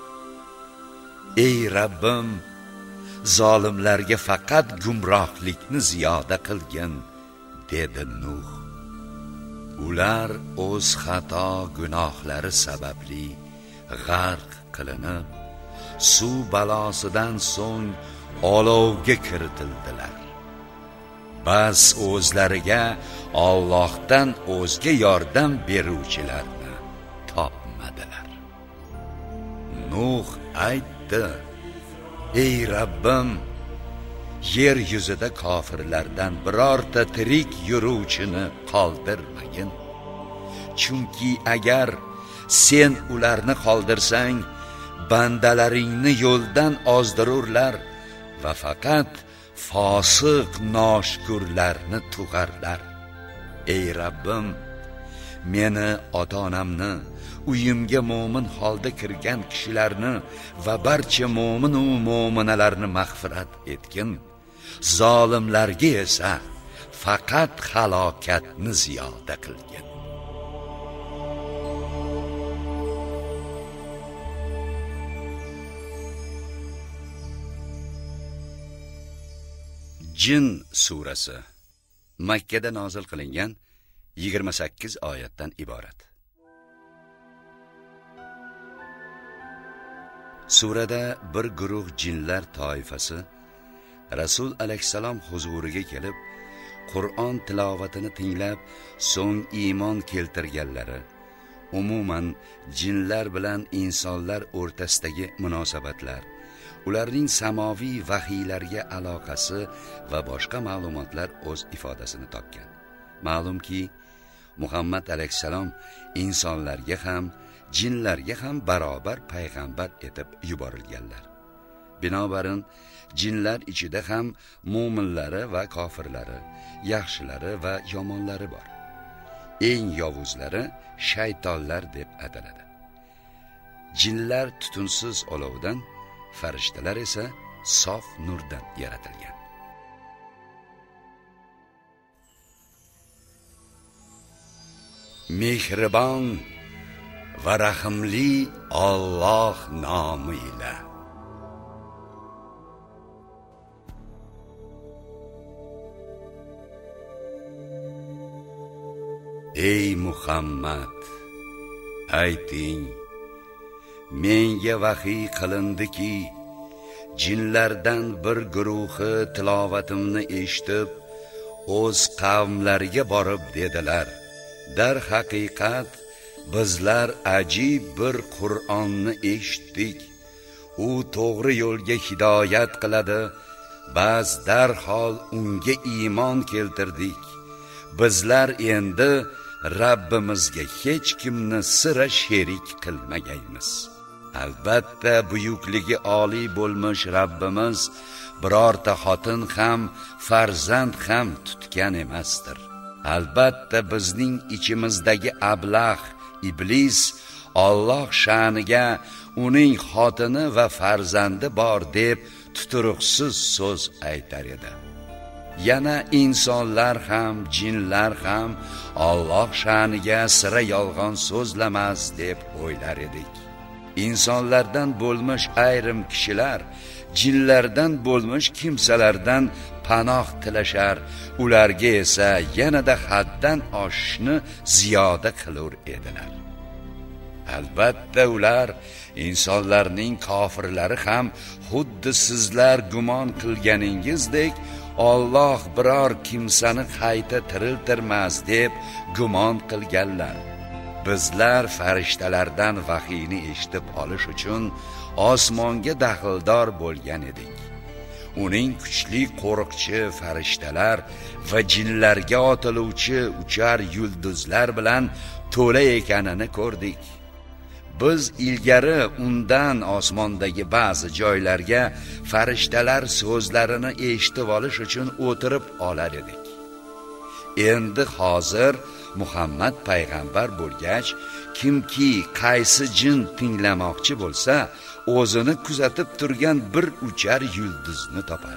Ey Rabbim, zolimlarga faqat gumrohlikni ziyoda qilgin, dedi Nuh. Ular o'z xato gunohlari sababli g'arq qilinib, suv balosidan so'ng olovga kiritildilar. Bas o'zlariga Allohdan o'zga yordam beruvchilarni topmadilar. Nuh aytdi: Ey Rabbim, yer yuzida kofirlardan birorta tirik yuruvchini qoldirmagin. Chunki agar sen ularni qoldirsang, bandalaringni yo'ldan ozdirurlar va faqat fosiq noshukurlarni tug'arlar. Ey Rabbim, meni, ota-onamni, uyimga mo'min holda kirgan kishilarni va barcha mo'min va mo'minalarni mag'firat etgin. Zolimlarga esa faqat halokatni ziyoda qilgin. Jin surasi Makka da nozil qilingan yigirma sakkiz oyatdan iborat. Surada bir guruh jinlar toifasi Rasul alayhisalom huzuriga kelib, Qur'on tilovatini tinglab, so'ng iymon keltirganlari, umuman jinlar bilan insonlar o'rtasidagi munosabatlar, ularning samoviy vahiylarga aloqasi va boshqa ma'lumotlar o'z ifodasini topgan. Ma'lumki, Muhammad alayhisalom insonlarga ham, jinlarga ham barobar payg'ambar etib yuborilganlar. Binobarin, jinlar ichida ham mu'minlari va kofirlari, yaxshilari va yomonlari bor. Eng yovuzlari shaytonlar deb ataladi. Jinlar tutunsiz olovdan, farishtalar esa sof nurdan yaratilgan. Mehribon va rahimli Alloh nomi ila. Ey Muhammad, ayting, menga vahiy qilindiki, jinlardan bir guruhi tilovatimni eshitib, o'z qavmlariga borib dedilar: Dar haqiqat bizlar ajib bir Qur'onni eshitdik. U to'g'ri yo'lga hidoyat qiladi. Biz darhol unga iymon keltirdik. Bizlar endi Rabbimizga hech kimni sira sherik qilmagaymiz. Albatta buyukligi oliy bo'lmish Rabbimiz birorta xotin ham, farzand ham tutgan emasdir. Albatta bizning ichimizdagi ablah iblis Alloh sha'niga uning xotini va farzandi bor deb tuturuqsiz so'z aytar edi. Yana insonlar ham, jinlar ham Alloh sha'niga sira yolg'on so'zlamas deb o'ylar edik. insonlardan bo'lmish ayrim kishilar jinlardan bo'lmish kimsalardan panoh tilashar, ularga esa yanada haddan oshishni ziyoda qilur edilar. Albatta ular insonlarning kofirlari ham xuddi sizlar gumon qilganingizdek Alloh biror kimsani qayta tiriltirmas deb gumon qilganlar. Bizlar farishtalardan vahiyni eshitib olish uchun osmonga daxldor bo'lgan edik. Uning kuchli qo'riqchi farishtalar va jinlarga otiluvchi uchar yulduzlar bilan to'la ekanini ko'rdik. biz ilgari undan osmondagi ba'zi joylarga farishtalar so'zlarini eshitib olish uchun o'tirib olar edik. Endi hozir Muhammad payg'ambar bo'lgach, kimki qaysi jin tinglamoqchi bo'lsa, o'zini kuzatib turgan bir uchar yulduzni topar.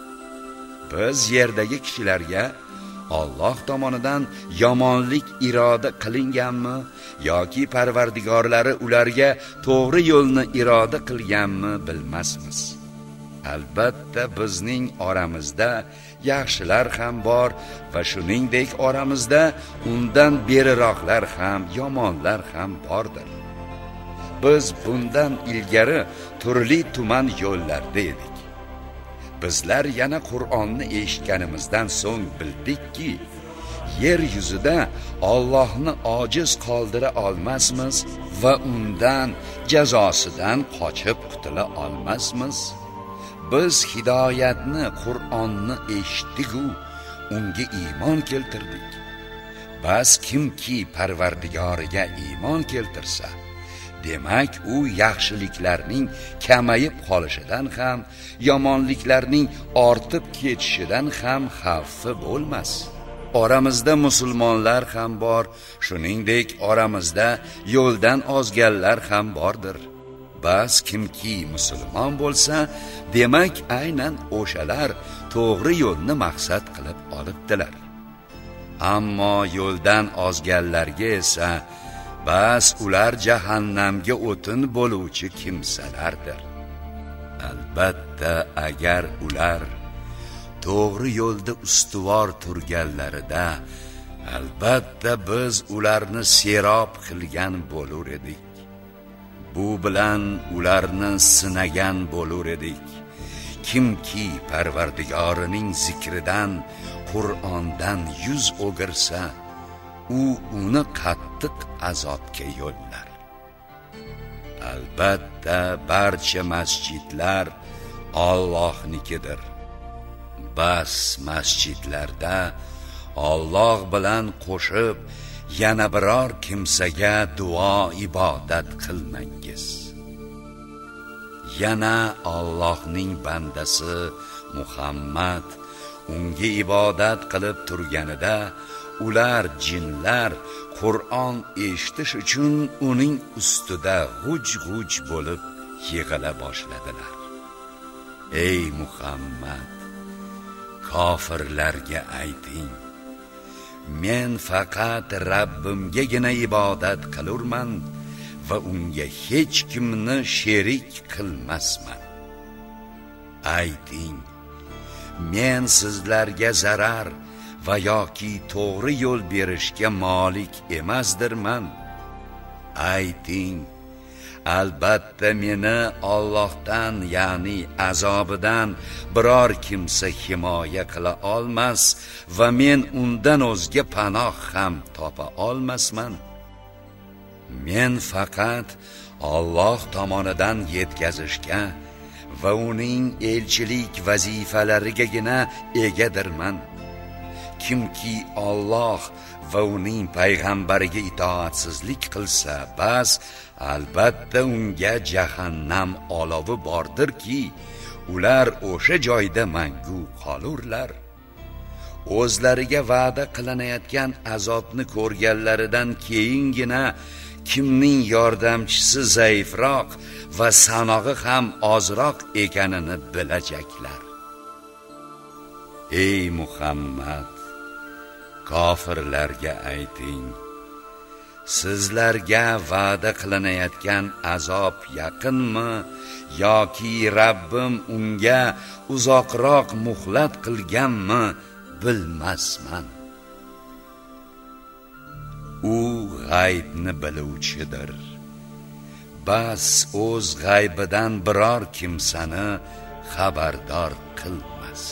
Biz yerdagi kishilarga Alloh tomonidan yomonlik iroda qilinganmi yoki Parvardigorlari ularga to'g'ri yo'lni iroda qilganmi bilmasmiz. Albatta bizning oramizda yaxshilar ham bor va shuningdek oramizda undan beriroqlar ham, yomonlar ham bordir. Biz bundan ilgari turli tuman yo'llarda edik. Bizlar yana Qur'onni eshitganimizdan so'ng bildikki, yer yuzida Allohni ojiz qoldira olmasmiz va undan jazosidan qochib qutula olmasmiz. Biz hidoyatni, Qur'onni eshitdik-u, unga iymon keltirdik. Bas kimki Parvardigoriga iymon keltirsa, demak u yaxshiliklarning kamayib qolishidan ham, yomonliklarning ortib ketishidan ham xavfi bo'lmas. Oramizda musulmonlar ham bor, shuningdek oramizda yo'ldan ozganlar ham bordir. Bas kimki musulmon bo'lsa, demak aynan o'shalar to'g'ri yo'lni maqsad qilib olibdilar. Ammo yo'ldan ozganlarga esa bas ular jahannamga o'tin bo'luvchi kimsalardir. Albatta agar ular to'g'ri yo'lda ustuvor turganlarida, albatta biz ularni serob qilgan bo'lar edik. Bu bilan ularni sinagan bo'lar edik. Kimki Parvardigorining zikridan, Qur'ondan yuz o'girsa, u uni qattiq azobga yo'llar. Albatta barcha masjidlar Allohnikidir. Bas masjidlarda Alloh bilan qo'shib yana biror kimsaga duo ibodat qilmangiz. Yana Allohning bandasi Muhammad unga ibodat qilib turganida ular jinlar Qur'on eshitish uchun uning ustida g'uj-g'uj bo'lib yig'ila boshladilar. Ey Muhammad, kofirlarga ayting: men faqat Rabbimgagina ibodat qilurman va unga hech kimni sherik qilmasman. Ayting: men sizlarga zarar va yoki to'g'ri yo'l berishga molik emasdirman. Ayting: albatta meni Allohdan, ya'ni azobidan biror kimsa himoya qila olmas va men undan o'zga panoh ham topa olmasman. Men faqat Alloh tomonidan yetkazishga va uning elchilik vazifalarigagina egadirman. Kimki Alloh va uning payg'ambariga itoatsizlik qilsa, bas albatta unga jahannam olovi bordirki, ular o'sha joyda mangu qolurlar. O'zlariga va'da qilinayotgan azobni ko'rganlaridan keyingina kimning yordamchisi zaifroq va sanog'i ham ozroq ekanini bilajaklar. Ey Muhammad, kofirlarga ayting: sizlarga va'da qilinayotgan azob yaqinmi yoki Rabbim unga uzoqroq muhlat qilganmi bilmasman. U g'aybni biluvchidir. Bas o'z g'aybidan biror kimsani xabardor qilmas.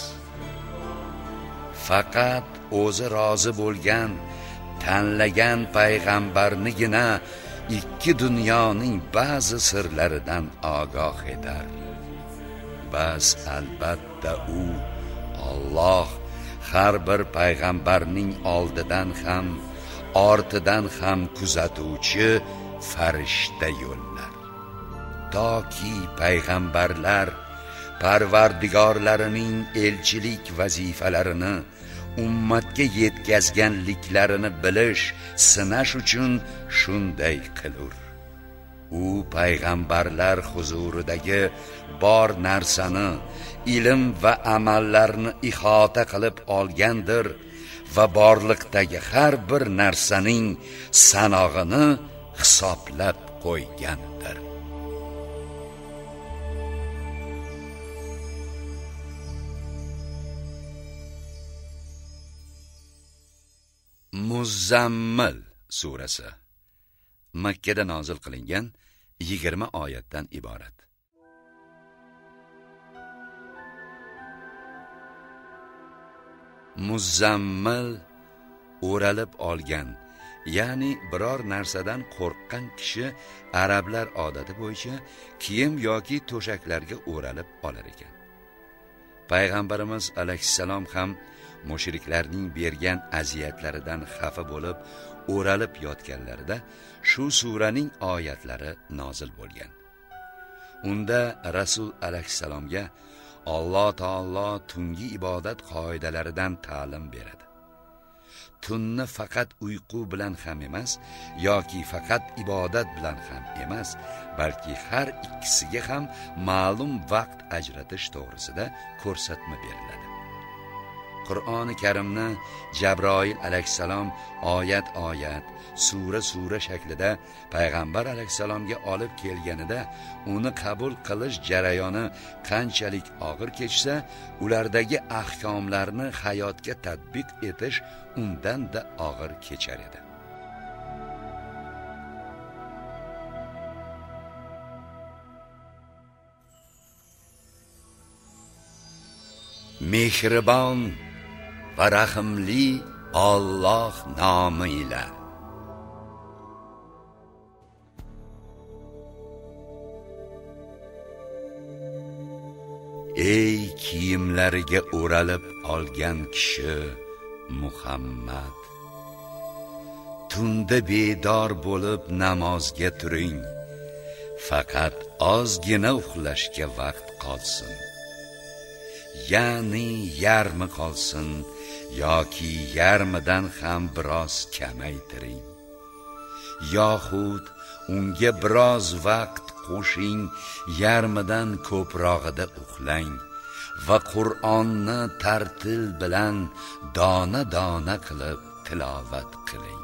Faqat o'zi rozi bo'lgan, tanlagan payg'ambarnigina ikki dunyoning ba'zi sirlaridan ogoh etar. Bas albatta u Alloh har bir payg'ambarning oldidan ham, ortidan ham kuzatuvchi farishta yo'llar, toki payg'ambarlar Parvardigorlarining elchilik vazifalarini ummatga yetkazganliklarini bilish, sinash uchun shunday qilur. U payg'ambarlar huzuridagi bor narsani, ilm va amallarni ihota qilib olgandir va borliqdagi har bir narsaning sanog'ini hisoblab qo'ygandir. Muzammil surasi Makka da nozil qilingan yigirma oyatdan iborat. Muzammil o'ralib olgan, ya'ni biror narsadan qo'rqqan kishi arablar odati bo'yicha kiyim yoki to'shaklarga o'ralib olar ekan. Payg'ambarimiz alayhissalom ham mushriklarning bergan aziyatlaridan xafa bo'lib o'ralib yotganlarida shu suraning oyatlari nozil bo'lgan. Unda Rasul alayhissalomga Alloh taolo tungi ibodat qoidalaridan ta'lim beradi. Tunni faqat uyqu bilan ham emas, yoki faqat ibodat bilan ham emas, balki har ikkisiga ham ma'lum vaqt ajratish to'g'risida ko'rsatma beriladi. Qur'oni Karimni Jabroil alayhissalom oyat-oyat, sura-sura shaklida payg'ambar alayhissalomga olib kelganida uni qabul qilish jarayoni qanchalik og'ir kechsa, ulardagi ahkomlarni hayotga tatbiq etish undan da og'ir kechar edi. Mehribon va rahimli Alloh nomi ila. Ey kiyimlariga o'ralib olgan kishi Muhammad, tunda bedor bo'lib namozga turing, faqat ozgina uxlashga vaqt qolsin. Ya'ni yarmi qolsin yoki yarmidan ham biroz kamaytiring. Yoxud unga biroz vaqt qo'shing, yarmidan ko'prog'ida uxlang va Qur'onni tartil bilan dona-dona qilib tilovat qiling.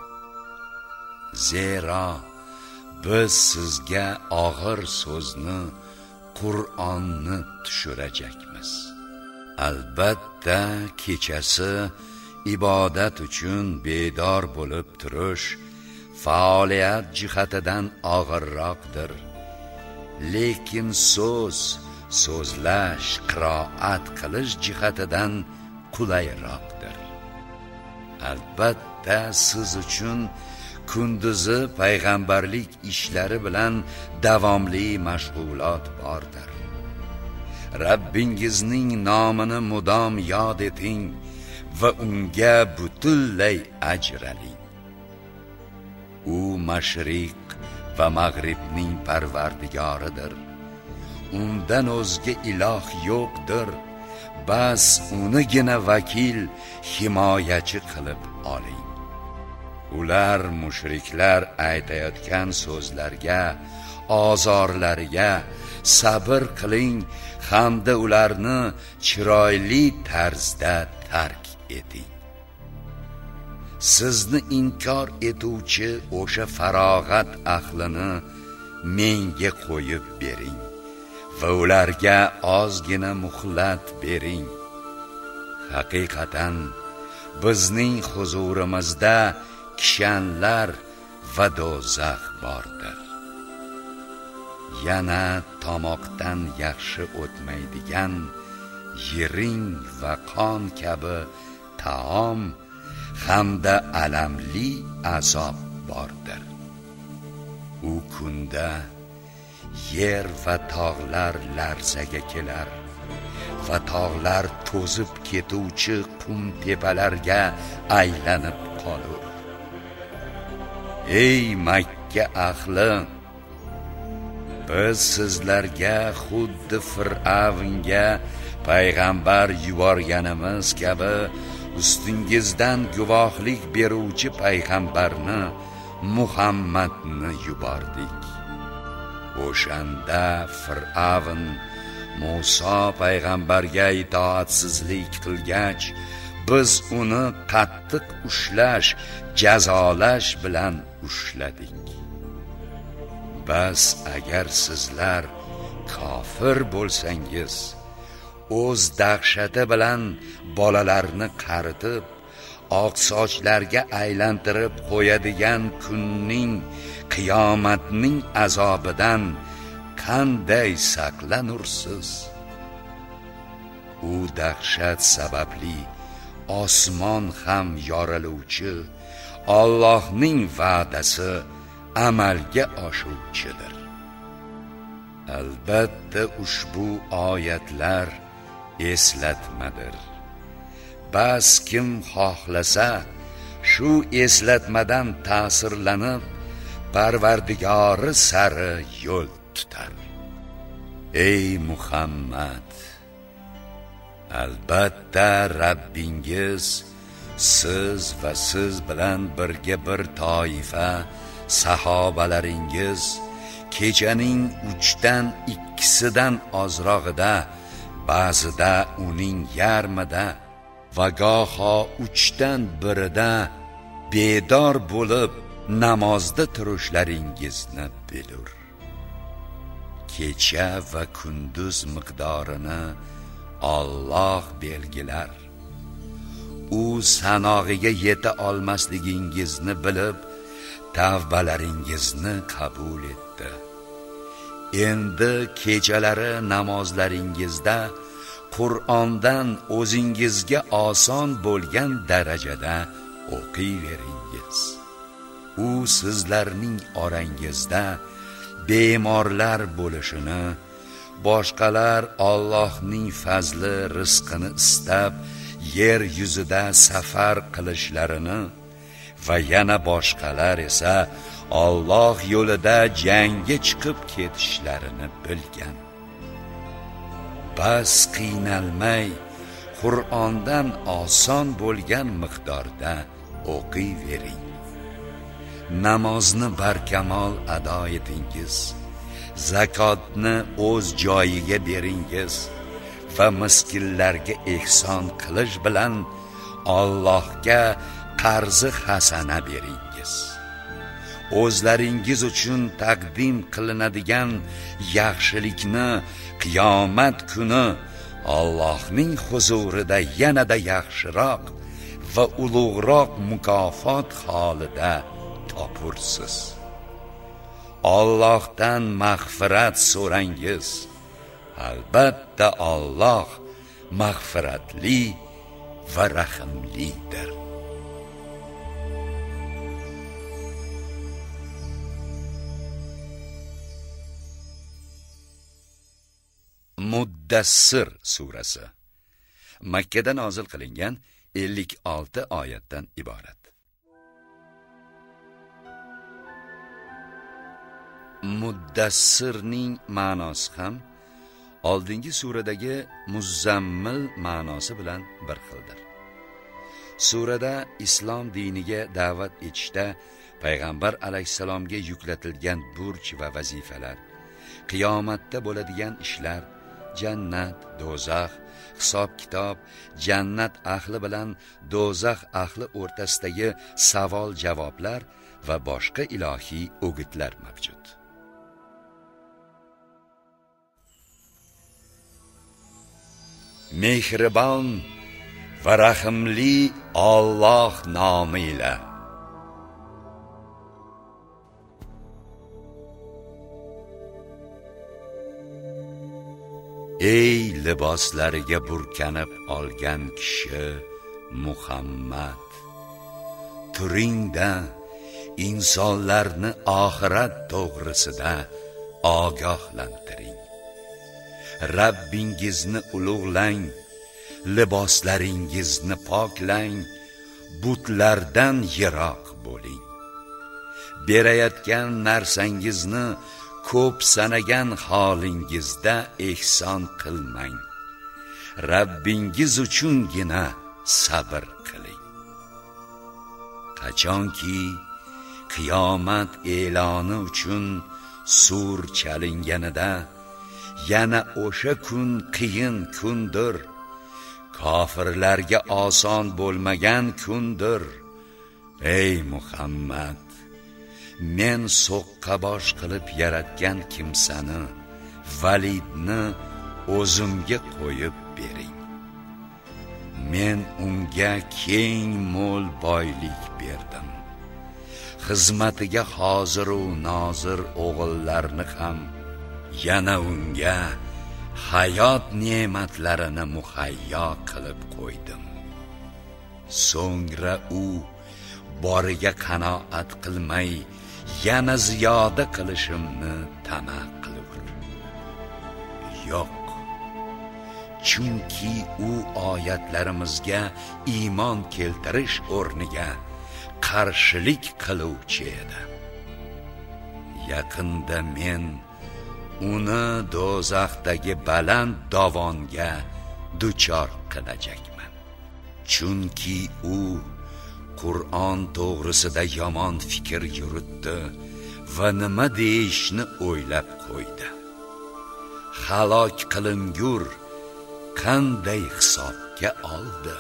Zero biz sizga og'ir so'zni, Qur'onni tushirajakmiz. Albatta kechasi ibodat uchun bedor bo'lib turish faoliyat jihatidan og'irroqdir. Lekin so'z, so'zlash, qiroat qilish jihatidan qulayroqdir. Albatta siz uchun kunduzi payg'ambarlik ishlari bilan davomli mashg'ulot bordir. Rabbingizning nomini mudom yod eting va unga butunlay ajraling. U mashriq va mag'ribning parvardigoridir. Undan o'zga iloh yo'qdir. Bas unigina vakil, himoyachi qilib oling. Ular mushriklar aytayotgan so'zlarga, ozorlariga sabr qiling hamda ularni chiroyli tarzda tark eting. Sizni inkor etuvchi o'sha farog'at ahlini menga qo'yib bering va ularga ozgina muhlat bering. Haqiqatan bizning huzurimizda kishanlar va do'zax bordir. Yana tomoqdan yaxshi o'tmaydigan yiring va qon kabi taom hamda alamli azob bordir. U kunda yer va tog'lar larzaga kelar va tog'lar to'zib ketuvchi qum tepalarga aylanib qolur. ey Makka ahli, biz sizlarga xuddi Fir'avnga payg'ambar yuborganimiz kabi ustingizdan guvohlik beruvchi payg'ambarni Muhammadni yubordik. O'shanda Fir'avn Musa payg'ambarga itoatsizlik qilgach, biz uni qattiq ushlash, jazolash bilan ushladik. Bas agar sizlar kofir bo'lsangiz, o'z dahshati bilan bolalarni qaritib, oq sochlarga aylantirib qo'yadigan kunning, qiyomatning azobidan qanday saqlanursiz? U dahshat sababli osmon ham yoriluvchi, Allohning va'dasi amalga oshuvchidir. Albatta ushbu oyatlar eslatmadir. Bas kim xohlasa shu eslatmadan ta'sirlanib Parvardigori sari yo'l tutar. Ey Muhammad, albatta Rabbingiz siz va siz bilan birga bir toifa sahobalaringiz kechaning uchdan ikkisidan ozrog'ida, ba'zida uning yarmida va goho uchdan birida bedor bo'lib namozda turishlaringizni bilur. Kecha va kunduz miqdorini Alloh belgilar. U sanog'iga yeta olmasligingizni bilib, tavbalaringizni qabul etdi. Endi kechalari namozlaringizda Qur'ondan o'zingizga oson bo'lgan darajada o'qiyveringiz. U sizlarning orangizda bemorlar bo'lishini, boshqalar Allohning fazli rizqini istab yer yuzida safar qilishlarini va yana boshqalar esa Alloh yo'lida jangga chiqib ketishlarini bilgan. Bas qiynalmay Qur'ondan oson bo'lgan miqdorda o'qiyvering. Namozni barkamol ado etingiz, zakotni o'z joyiga beringiz va miskinlarga ehson qilish bilan Allohga qarzi hasana beringiz. O'zlaringiz uchun taqdim qilinadigan yaxshilikni qiyomat kuni Allohning huzurida yanada yaxshiroq va ulug'roq mukofot holida topursiz. Allohdan mag'firat so'rangiz. Albatta Alloh mag'firatli va rahimlidir. Muddassir surasi Makka da nozil qilingan ellik olti oyatdan iborat. Muddassirning ma'nosi ham oldingi suradagi Muzammil ma'nosi bilan bir xildir. Surada islom diniga da'vat etishda payg'ambar alayhisalomga yuklatilgan burch va vazifalar, qiyomatda bo'ladigan ishlar, jannat, do'zax, hisob-kitob, jannat ahli bilan do'zax ahli o'rtasidagi savol-javoblar va boshqa ilohiy o'gitlar mavjud. Mehribon va rahimli Alloh nomi ila. Ey liboslariga burkanib olgan kishi Muhammad, turingda insonlarni oxirat to'g'risida ogohlantiring. Rabbingizni ulug'lang, liboslaringizni poklang, butlardan yiroq bo'ling. berayotgan narsangizni ko'p sanagan holingizda ehson qilmang. Rabbingiz uchungina sabr qiling. Qachonki qiyomat e'loni uchun sur chalinganida, yana o'sha kun qiyin kundir, kofirlarga oson bo'lmagan kundir. Ey Muhammad, men so'qqa bosh qilib yaratgan kimsani, Validni o'zimga qo'yib bering. Men unga keng mo'l boylik berdim. Xizmatiga hozir u nozir o'g'illarni ham, yana unga hayot ne'matlarini muhayyo qilib qo'ydim. So'ngra u boriga qanoat qilmay, yana ziyoda qilishimni tama qilur. Yo'q, chunki u oyatlarimizga iymon keltirish o'rniga qarshilik qiluvchi edi. Yaqinda men uni do'zaxdagi baland dovonga duchor qilajakman. Chunki u Qur'on to'g'risida yomon fikr yuritdi va nima deyishni o'ylab qo'ydi. Halok qilingur qanday hisobga oldi?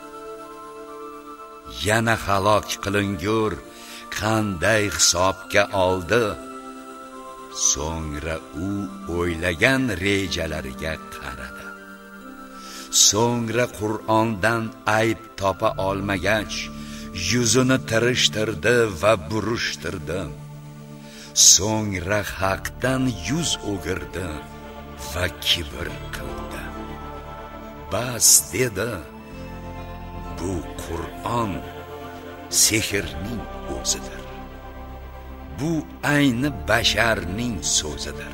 Yana halok qilingur qanday hisobga oldi? So'ngra u o'ylagan rejalariga qaradi. So'ngra Qur'ondan ayb topa olmagach, yuzini tirishtirdi va burishtirdi. So'ngra haqdan yuz o'girdi va kibr qildi. Bas dedi, bu Qur'on sehrning o'zidir. Bu ayni basharning so'zidir.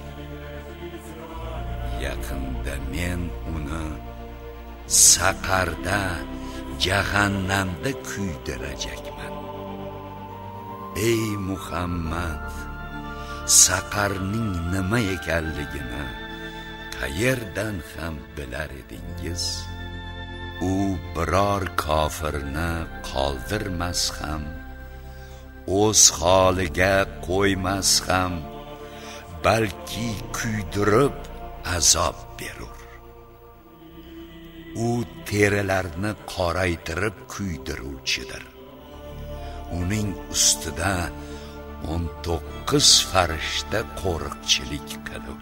Yaqinda men uni saqarda, jahannamda kuydirajakman. Ey Muhammad, saqarning nima ekanligini qayerdan ham bilar edingiz? U biror kofirni qoldirmas ham, o'z holiga qo'ymas ham, balki kuydirib azob berur. U terilarni qoraytirib kuydiruvchidir. Uning ustida o'n to'qqiz farishta qo'riqchilik qilur.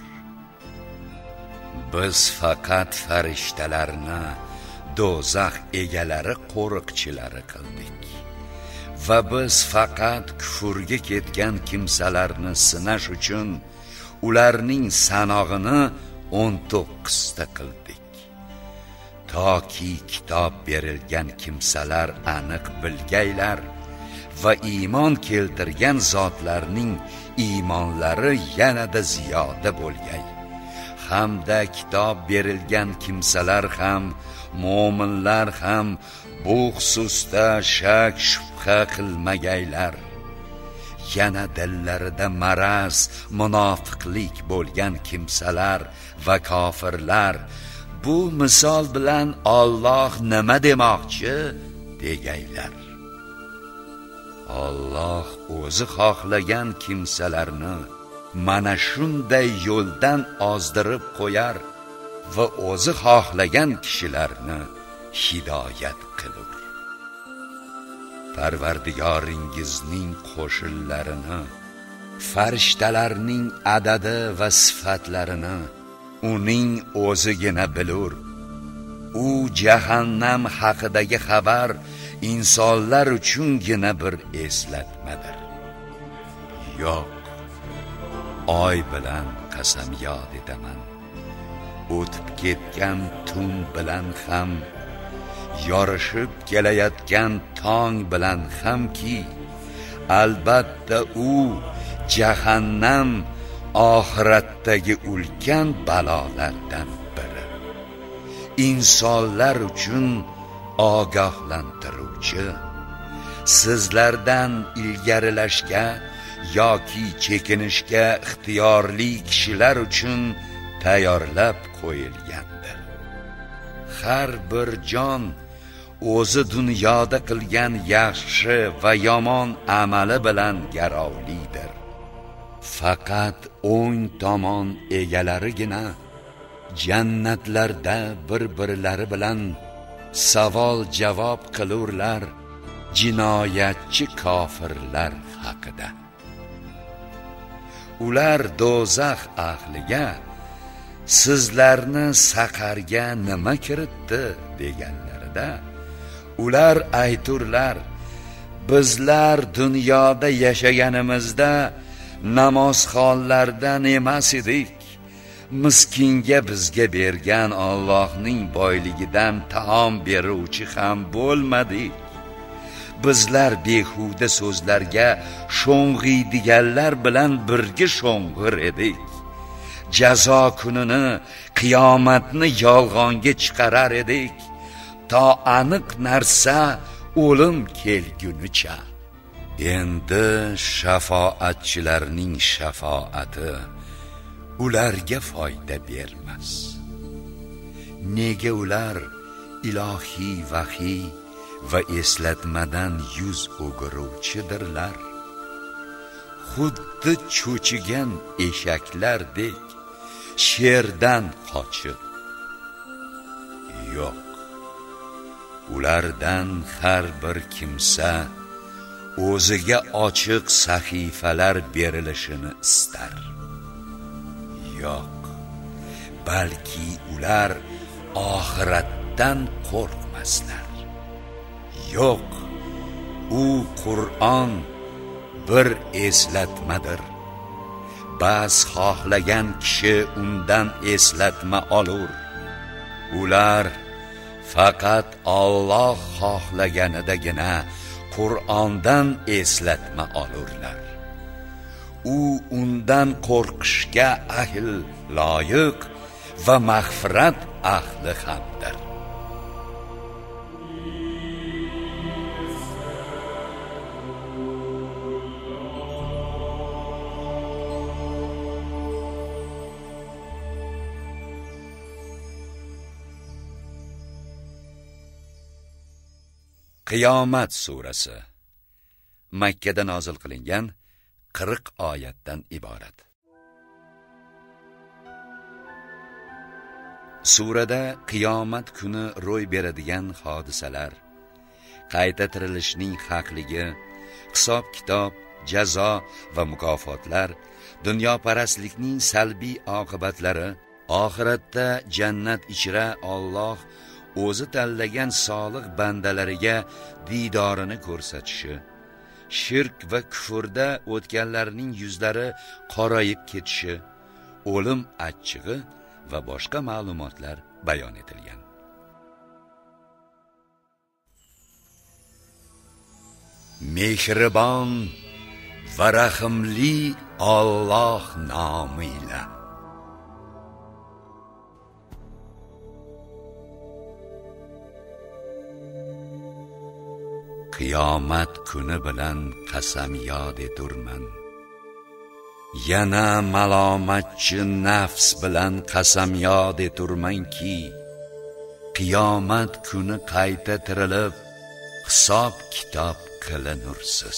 Biz faqat farishtalarni do'zax egalari qo'riqchilari qildik. Va biz faqat kufrga ketgan kimsalarni sinash uchun ularning sanog'ini o'n to'qqiz ta qildik. Toki kitob berilgan kimsalar aniq bilgaylar va iymon keltirgan zotlarning iymonlari yanada ziyoda bo'lgay. Hamda kitob berilgan kimsalar ham, mo'minlar ham bu xususda shak shubha qilmagaylar. Yana dillarida maraz, munofiqlik bo'lgan kimsalar va kofirlar bu misol bilan Alloh nima demoqchi degaylar. Alloh o'zi xohlagan kimsalarni mana shunday yo'ldan ozdirib qo'yar va o'zi xohlagan kishilarni hidoyat qilur. Parvardigoringizning qo'shinlarini, farishtalarning adadi va sifatlarini uning o'zigina bilur. U jahannam haqidagi xabar insonlar uchungina bir eslatmadir. Yo'q, oy bilan qasamyod etaman, o'tib ketgan tun bilan ham, yorishib kelayotgan tong bilan hamki, albatta u jahannam oxiratdagi ulkan balolardan biri. Insonlar uchun ogohlantiruvchi, sizlardan ilgarilashga yoki chekinishga ixtiyorli kishilar uchun tayyorlab qo'yilgandir. Har bir jon o'zi dunyoda qilgan yaxshi va yomon amali bilan garovlidir. Faqat o'ng tomon egalarigina jannatlarda bir-birlari bilan savol-javob qilurlar jinoyatchi kofirlar haqida. Ular do'zax ahliga sizlarni saqarga nima kiritdi deganlarida ular ayturlar, bizlar dunyoda yashaganimizda namozxonlardan emas edik. Miskinga bizga bergan Allohning boyligidan taom beruvchi ham bo'lmadik. Bizlar behuda so'zlarga sho'ng'iydiganlar bilan birga sho'ng'ir edik. Jazo kunini, qiyomatni yolg'onga chiqarar edik, to aniq narsa o'lim kelgunicha. Endi shafoatchilarning shafoati ularga foyda bermas. Nega ular ilohiy vahiy va eslatmadan yuz o'giruvchidirlar? Xuddi cho'chigan eshaklardek sherdan qochib. Yo'q, ulardan har bir kimsa o'ziga ochiq sahifalar berilishini istar. Yo'q, balki ular oxiratdan qo'rqmaslar. Yo'q, u Qur'on bir eslatmadir. Bas xohlagan kishi undan eslatma olur. Ular faqat Alloh xohlaganidagina Qur'ondan eslatma olurlar. U undan qo'rqishga ahl, loyiq va mag'firat ahli hamdir. Qiyomat surasi Makka da nozil qilingan qirq oyatdan iborat. Surada qiyomat kuni ro'y beradigan hodisalar, qayta tirilishning haqligi, hisob-kitob, jazo va mukofotlar, dunyoparastlikning salbiy oqibatlari, oxiratda jannat ichra Alloh o'zi tanlagan solih bandalariga didorini ko'rsatishi, shirk va kufrda o'tganlarning yuzlari qorayib ketishi, o'lim achchig'i va boshqa ma'lumotlar bayon etilgan. Mehribon va rahimli Alloh nomida. Qiyomat kuni bilan qasamyod eturman. Yana malomatchi nafs bilan qasamyod eturmanki, qiyomat kuni qayta tirilib, hisob kitob qilinursiz.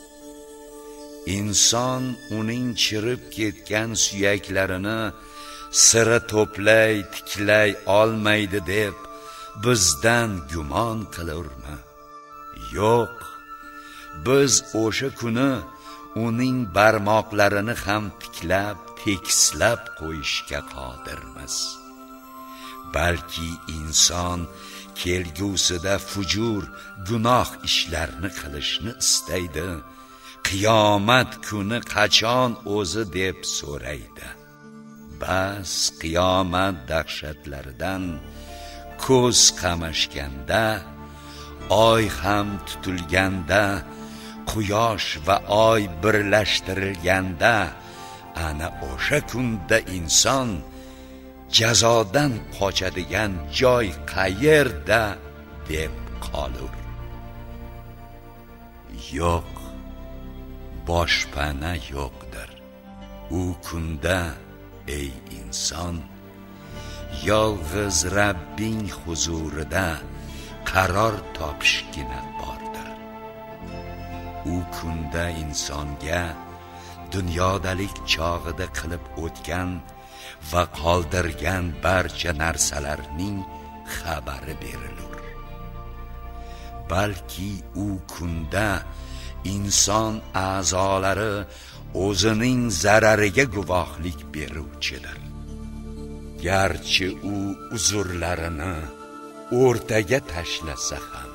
Inson uning chirib ketgan suyaklarini sira to'play, tiklay olmaydi deb bizdan gumon qilurmi? Yo'q, biz o'sha kuni uning barmoqlarini ham tiklab, tekislab qo'yishga qodirmiz. Balki inson kelgusida fujur, gunoh ishlarni qilishni istaydi. Qiyomat kuni qachon o'zi deb so'raydi. Bas qiyomat dahshatlaridan ko'z qamashganda, oy ham tutilganda, quyosh va oy birlashtirilganda, ana o'sha kunda inson jazodan qochadigan joy qayerda deb qolur. Yo'q, boshpana yo'qdir. U kunda ey inson, yolg'iz Rabbing huzurida qaror topishgina bordir. U kunda insonga dunyodalik chog'ida qilib o'tgan va qoldirgan barcha narsalarning xabari berilur. Balki u kunda inson a'zolari o'zining zarariga guvohlik beruvchidir. Garchi u uzurlarini o'rtaga tashlasa ham.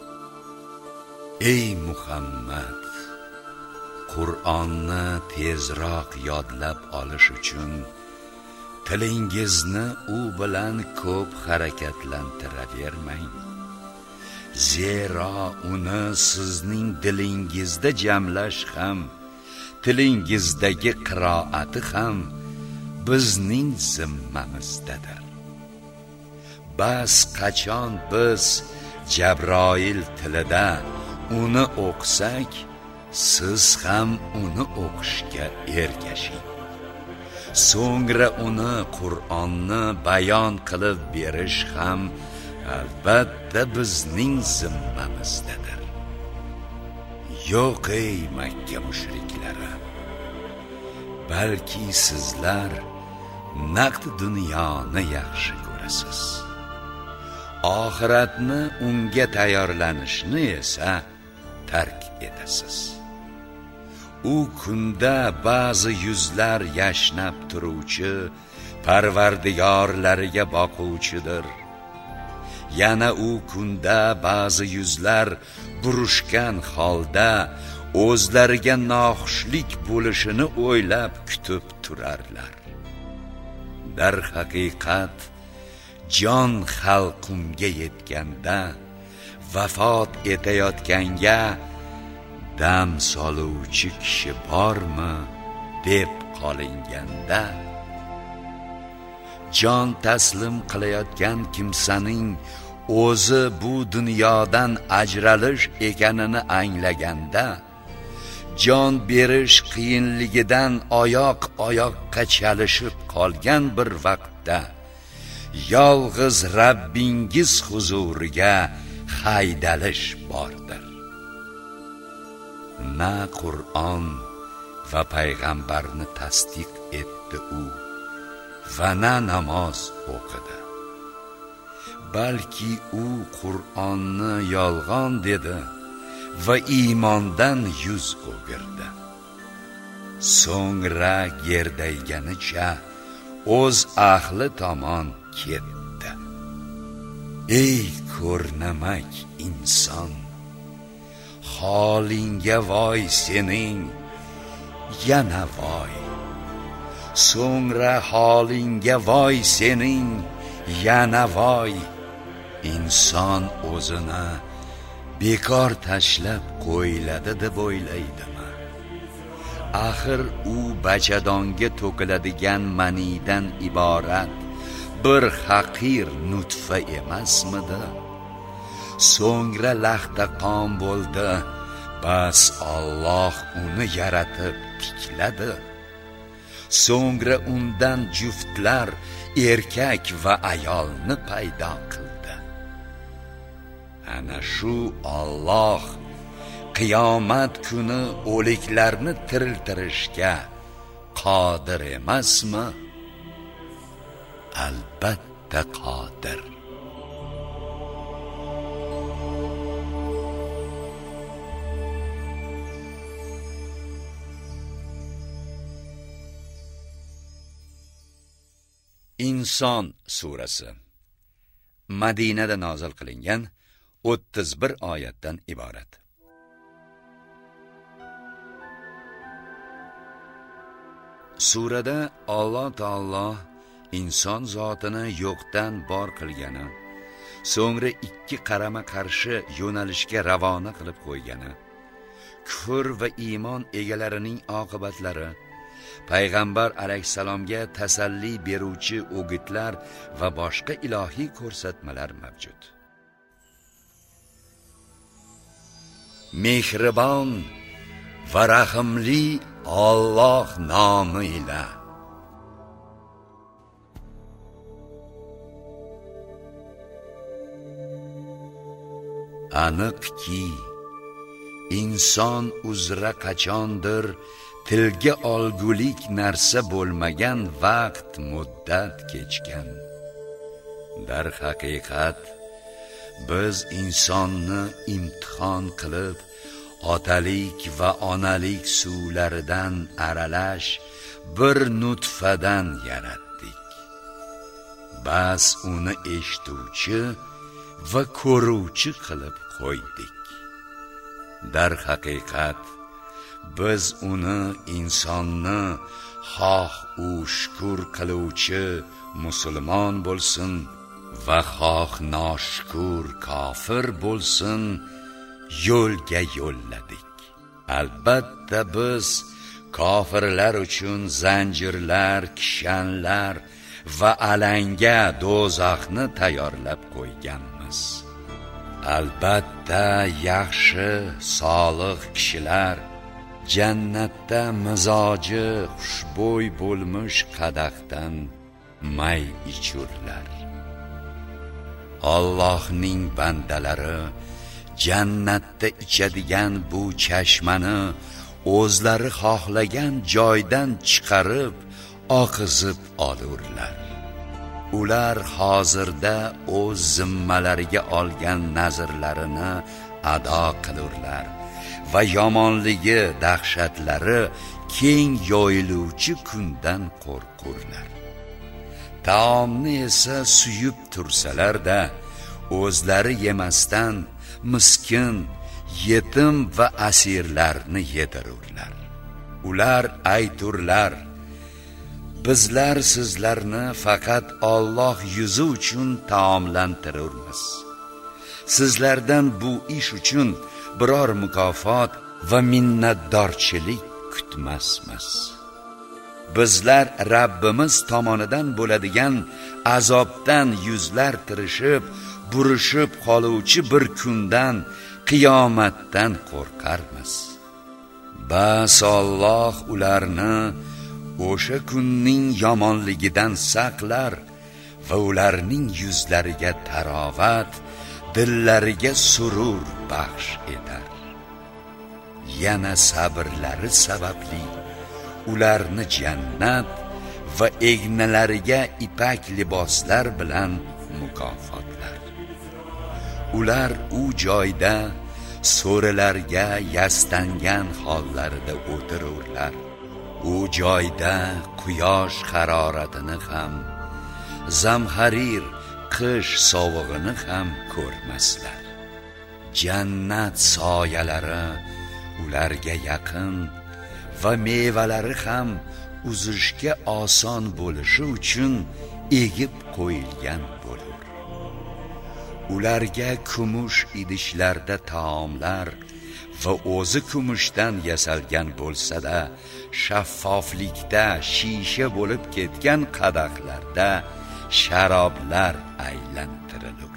Ey Muhammad, Qur'onni tezroq yodlab olish uchun tilingizni u bilan ko'p harakatlantiravermang. Zero uni sizning dilingizda jamlash ham, tilingizdagi qiroati ham bizning zimmamizdadir. Bas qachon biz Jabroil tilida uni o'qisak, siz ham uni o'qishga ergashing. So'ngra uni Qur'onni bayon qilib berish ham albatta bizning zimmamizdadir. Yo'q ey Makka mushriklari, balki sizlar naqd dunyoni yaxshi ko'rasiz. Oxiratni unga tayyorlanishni esa tark etasiz. U kunda ba'zi yuzlar yashnab turuvchi Parvardigorlariga boquvchidir. Yana u kunda ba'zi yuzlar burushgan holda o'zlariga noxushlik bo'lishini o'ylab kutib turarlar. Dar haqiqat jon xalqumga yetganda, vafot etayotganga dam soluvchi kishi bormi deb qolinganda, jon taslim qilayotgan kimsaning o'zi bu dunyodan ajralish ekanini anglaganda, jon berish qiyinligidan oyoq oyoqqa chalishib qolgan bir vaqtda yolg'iz Rabbingiz huzuriga haydalish bordir. Na Qur'on va payg'ambarni tasdiq etdi u va na namoz o'qidi. Balki u Qur'onni yolg'on dedi va iymondan yuz o'girdi. So'ngra gerdayganicha o'z ahli tomon ketdi. Ey ko'rnamak inson, holingga voy sening, yana voy. So'ngra holingga voy sening, yana voy. Inson o'zini bekor tashlab qo'yiladi deb o'ylaydimi? Axir u bachadonga to'kiladigan manidan iborat bir haqir nutfa emasmidi? So'ngra lahda qon bo'ldi, bas Alloh uni yaratib tikladi. So'ngra undan juftlar, erkak va ayolni paydo qildi. Ana shu Alloh qiyomat kuni o'liklarni tiriltirishga qodir emasmi? Albatta qodir. Inson surasi Madinada nozil qilingan o'ttiz bir oyatdan iborat. Surada Alloh taolo inson zotini yo'qdan bor qilgani, so'ngra ikki qarama-qarshi yo'nalishga ravona qilib qo'ygani, kufr va iymon egalarining oqibatlari, payg'ambar alayhisalomga tasalli beruvchi o'gitlar va boshqa ilohiy ko'rsatmalar mavjud. Mehribon va rahimli Alloh nomi ila. Aniqki inson uzra qachondir tilga olgulik narsa bo'lmagan vaqt muddat kechgan. Dar haqiqat biz insonni imtihon qilib otalik va onalik suvlaridan aralash bir nutfadan yaratdik. Bas uni eshituvchi va ko'ruvchi qilib qo'ydik. Dar haqiqat biz uni insonni xoh u shukr qiluvchi musulmon bo'lsin va xoh noshukr kofir bo'lsin yo'lga yo'lladik. Albatta biz kofirlar uchun zanjirlar, kishanlar va alanga do'zaxni tayyorlab qo'yganmiz. Albatta yaxshi, solih kishilar jannatda mizoji xushbo'y bo'lmish qadahdan may ichurlar. Allohning bandalari jannatda ichadigan bu chashmani o'zlari xohlagan joydan chiqarib oqizib olurlar. Ular hozirda o'z zimmalariga olgan nazrlarini ado qilurlar va yomonligi, dahshatlari keng yoyiluvchi kundan qo'rqurlar. Taomni esa suyib tursalar-da, o'zlari yemasdan miskin, yetim va asirlarni yedirurlar. Ular ayturlar: bizlar sizlarni faqat Alloh yuzi uchun taomlantiramiz. Sizlardan bu ish uchun biror mukofot va minnatdorchilik kutmasmiz. Bizlar Rabbimiz tomonidan bo'ladigan azobdan yuzlar tirishib, burishib qoluvchi bir kundan, qiyomatdan qo'rqarmiz. Bas Alloh ularni o'sha kunning yomonligidan saqlar va ularning yuzlariga tarovat, dillariga surur baxsh etar. Yana sabrlari sababli ularni jannat va egnalariga ipak liboslar bilan mukofotlar. Ular u joyda so'rilarga yastangan hollarida o'tirurlar. U joyda quyosh haroratini ham, zamharir qish sovug'ini ham ko'rmaslar. Jannat soyalari ularga yaqin va mevalari ham uzishga oson bo'lishi uchun egib qo'yilgan bo'lur. Ularga kumush idishlarda taomlar va o'zi kumushdan yasalgan bo'lsa-da, shaffoflikda shisha bo'lib ketgan qadahlarda sharoblar aylantirilur.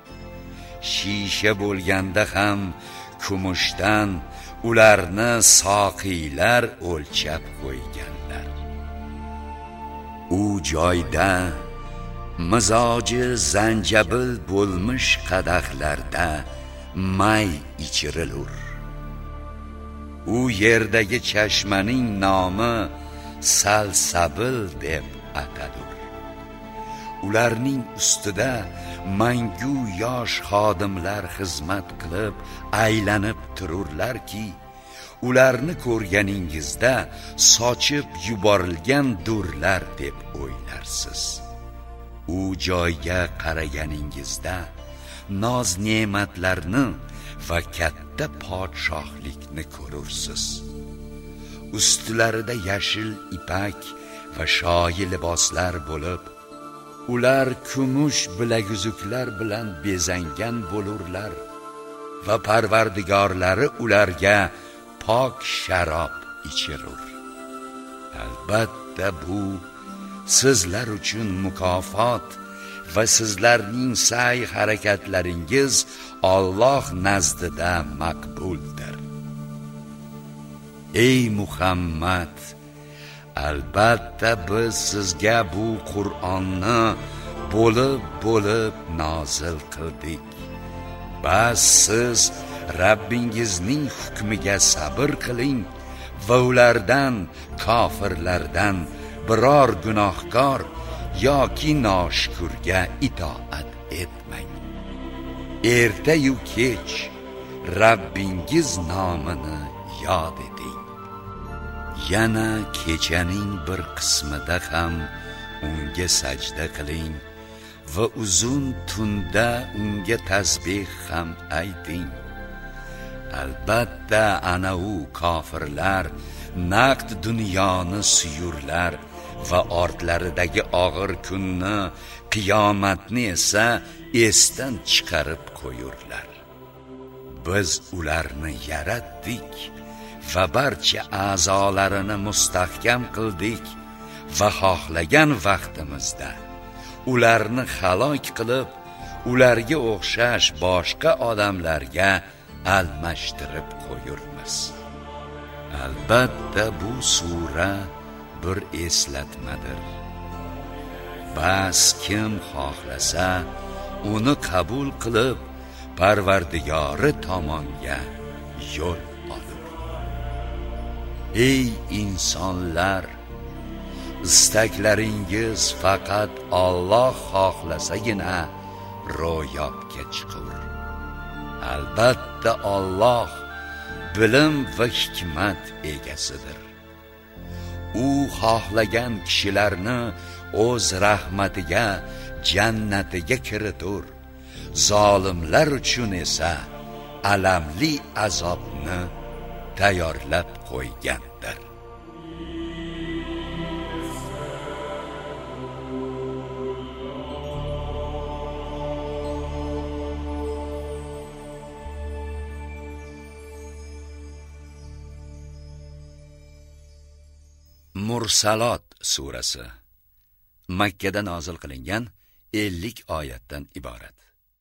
Shisha bo'lganda ham kumushdan ularni soqiylar o'lchab qo'yganlar. U joyda mizoji zanjabil bo'lmish qadahlarda may ichirilur. U yerdagi chashmaning nomi salsabil deb atalur. Ularning ustida mangu yosh xodimlar xizmat qilib aylanib tururlarki, ularni ko'rganingizda sochib yuborilgan durlar deb o'ylarsiz. U joyga qaraganingizda noz ne'matlarni va katta podshohlikni ko'rursiz. Ustlarida yashil ipak va shoyi liboslar bo'lib, ular kumush bilaguzuklar bilan bezangan bo'lurlar va Parvardigorlari ularga pok sharob ichirur. Albatta bu sizlar uchun mukofot va sizlarning sa'y harakatlaringiz Alloh nazdida maqbuldir. ey Muhammad, albatta biz sizga bu Qur'onni bo'lib-bo'lib nozil qildik. Bas siz Rabbingizning hukmiga sabr qiling va ulardan, kofirlardan biror gunohkor yoki noshukurga itoat etmang. Erta-yu kech Rabbingiz nomini yod eting. Yana kechaning bir qismida ham unga sajda qiling va uzun tunda unga tasbih ham ayting. Albatta ana u kofirlar naqd dunyoni suyurlar va ortlaridagi og'ir kunni, qiyomatni esa esdan chiqarib qo'yurlar. Biz ularni yaratdik va barcha a'zolarini mustahkam qildik va xohlagan vaqtimizda ularni halok qilib, ularga o'xshash boshqa odamlarga almashtirib qo'yurmiz. Albatta bu sura bir eslatmadir. Bas kim xohlasa uni qabul qilib Parvardigori tomonga yo'l olur. Ey insonlar, istaklaringiz faqat Alloh xohlasagina ro'yobga chiqur. Albatta Alloh bilim va hikmat egasidir. U xohlagan kishilarni o'z rahmatiga, jannatiga kiritur. Zolimlar uchun esa alamli azobni tayyorlab qo'ygandir. Mursalot surasi Makka da nozil qilingan ellik oyatdan iborat.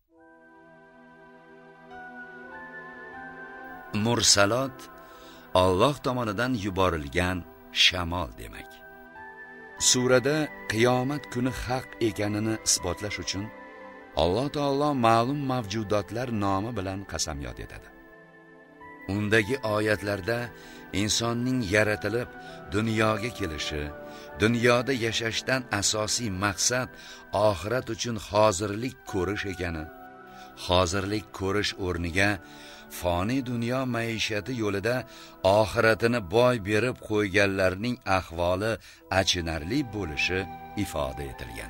Mursalot Alloh tomonidan yuborilgan shamol demak. Surada qiyomat kuni haq ekanini isbotlash uchun Alloh taolo ma'lum mavjudotlar nomi bilan qasamyod etadi. Undagi oyatlarda insonning yaratilib dunyoga kelishi, dunyoda yashashdan asosiy maqsad oxirat uchun hozirlik ko'rish ekani, hozirlik ko'rish o'rniga foniy dunyo maishati yo'lida oxiratini boy berib qo'yganlarning ahvoli achinarli bo'lishi ifoda etilgan.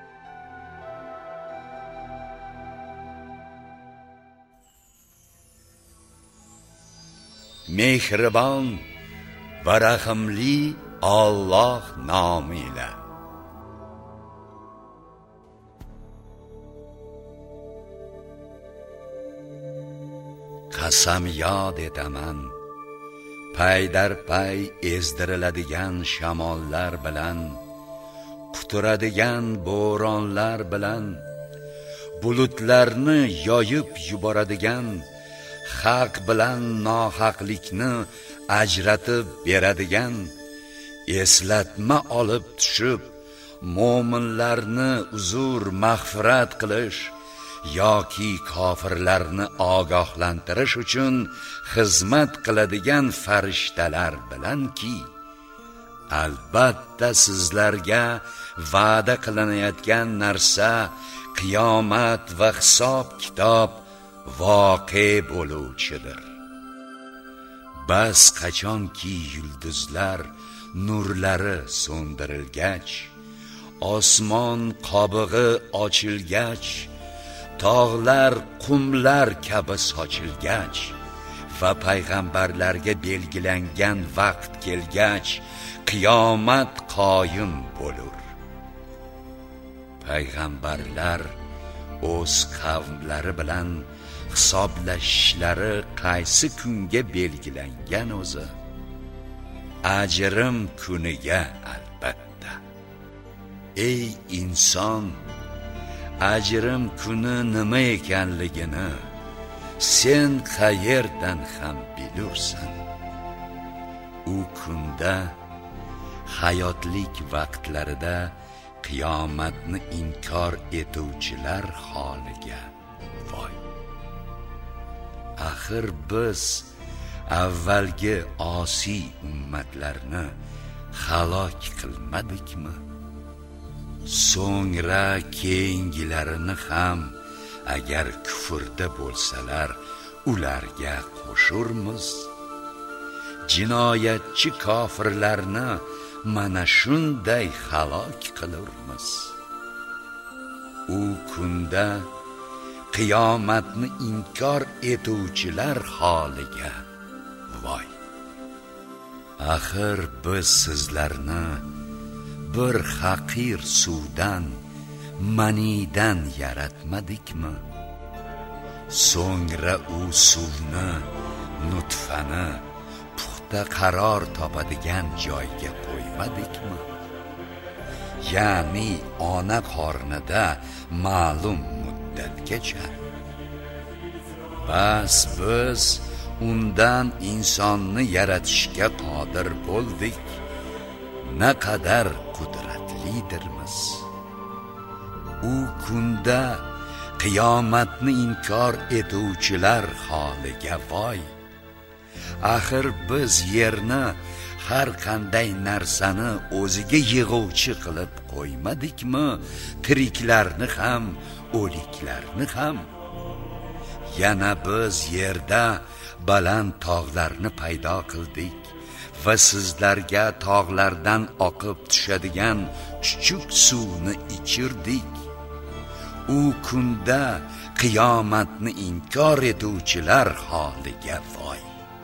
Mehribon va rahimli Alloh nomida. Qasam yod etaman, paydar pay ezdiriladigan shamollar bilan, quturadigan bo'ronlar bilan, bulutlarni yoyib yuboradigan, haq bilan nohaqlikni ajratib beradigan, eslatma olib tushib, mo'minlarni uzur mag'firat qilish yoki kofirlarni ogohlantirish uchun xizmat qiladigan farishtalar bilanki, albatta sizlarga va'da qilinayotgan narsa qiyomat va hisob kitob voqe bo'luvchidir. Bas qachonki yulduzlar nurlari so'ndirilgach, osmon qobig'i ochilgach, tog'lar qumlar kabi sochilgach va payg'ambarlarga belgilangan vaqt kelgach, qiyomat qoyim bo'lur. Payg'ambarlar o'z qavmlari bilan hisoblashishlari qaysi kunga belgilangan o'zi? Ajrim kuniga albatta. Ey inson, ajrim kuni nima ekanligini sen qayerdan ham bilursan? u kunda hayotlik vaqtlarida qiyomatni inkor etuvchilar holiga voy. Axir biz avvalgi osiy ummatlarni halok qilmadikmi? So'ngra keyingilarini ham agar kufrda bo'lsalar ularga qo'shurmiz. Jinoyatchi kofirlarni mana shunday halok qilurmiz. U kunda qiyomatni inkor etuvchilar holiga voy. Axir biz sizlarni bir haqir suvdan, manidan yaratmadikmi? So'ngra u suvni, nutfani puxta qaror topadigan joyga qo'ymadikmi? Ya'ni ona qornida ma'lum muddatgacha. Bas biz undan insonni yaratishga qodir bo'ldik. Naqadar qudratlidirmiz. U kunda qiyomatni inkor etuvchilar holiga voy. Axir biz yerni har qanday narsani o'ziga yig'uvchi qilib qo'ymadikmi? Tiriklarni ham, o'liklarni ham. Yana biz yerda baland tog'larni paydo qildik va sizlarga tog'lardan oqib tushadigan chuchuk suvni ichirdik. U kunda qiyomatni inkor etuvchilar holiga voy.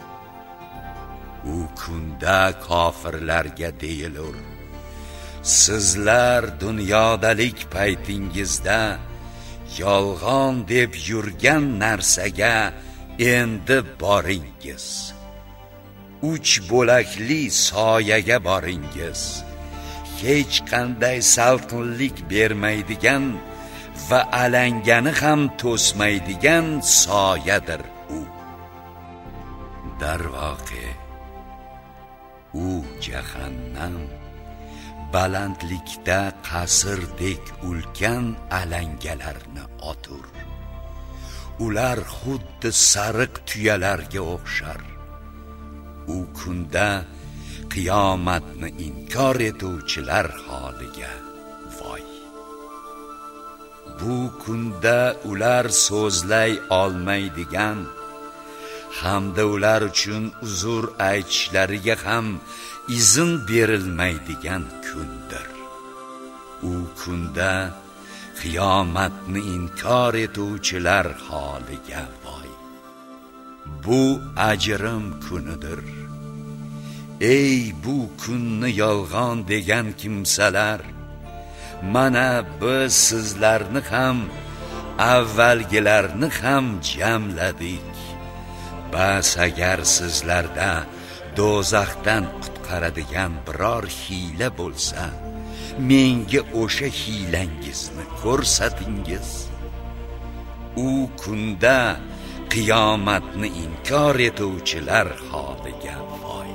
U kunda kofirlarga deyilur: sizlar dunyodalik paytingizda yolg'on deb yurgan narsaga endi boringiz. Uch bo'lakli soyaga boringiz. Hech qanday salqinlik bermaydigan va alangani ham to'smaydigan soyadir u. Darvoqe, u jahannam balandlikda qasrdek ulkan alangalarni otur. Ular xuddi sariq tuyalarga o'xshar. U kunda qiyomatni inkor etuvchilar holiga voy. Bu kunda ular so'zlay olmaydigan hamda ular uchun uzr aytishlariga ham izn berilmaydigan kundir. U kunda qiyomatni inkor etuvchilar holiga voy. Bu ajrim kunidir. Ey bu kunni yolg'on degan kimsalar, mana biz sizlarni ham avvalgilarni ham jamladik. Bas agar sizlarda do'zaxdan qutqaradigan biror hiyla bo'lsa, menga o'sha hiylangizni ko'rsatingiz. U kunda qiyomatni inkor etuvchilar holiga voy.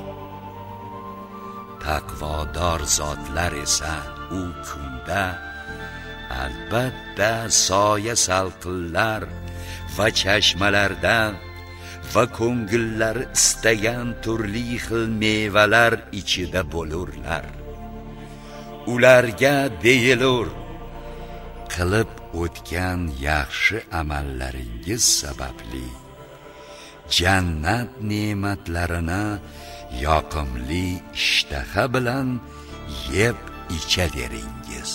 Taqvodor zotlar esa u kunda albatta soya salqinlar va chashmalarda va ko'ngillari istagan turli xil mevalar ichida bo'lurlar. Ularga deyilur: qilib o'tgan yaxshi amallaringiz sababli jannat ne'matlarini yoqimli ishtaha bilan yeb ichaveringiz.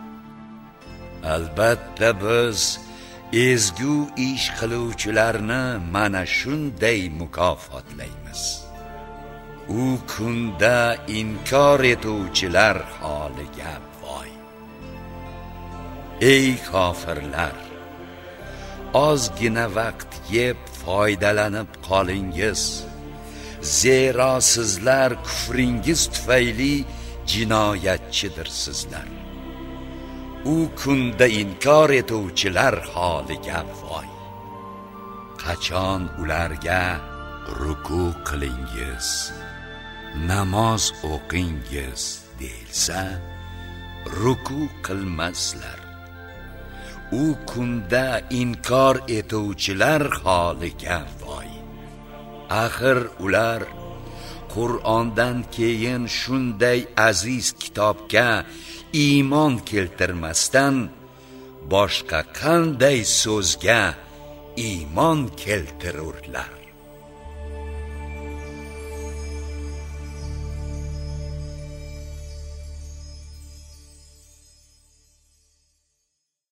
Albatta biz ezgu ish qiluvchilarni mana shunday mukofotlaymiz. U kunda inkor etuvchilar holiga voy. Ey kofirlar, ozgina vaqt yeb foydalanib qolingiz, zero sizlar kufringiz tufayli jinoyatchidirsizlar. U kunda inkor etuvchilar holiga voy. Qachon ularga ruku qilingiz namoz o'qingiz deyilsa ruku qilmaslar. U kunda inkor etuvchilar holiga voy. Axir ular Qur'ondan keyin shunday aziz kitobga iymon keltirmasdan boshqa qanday so'zga iymon keltirurlar?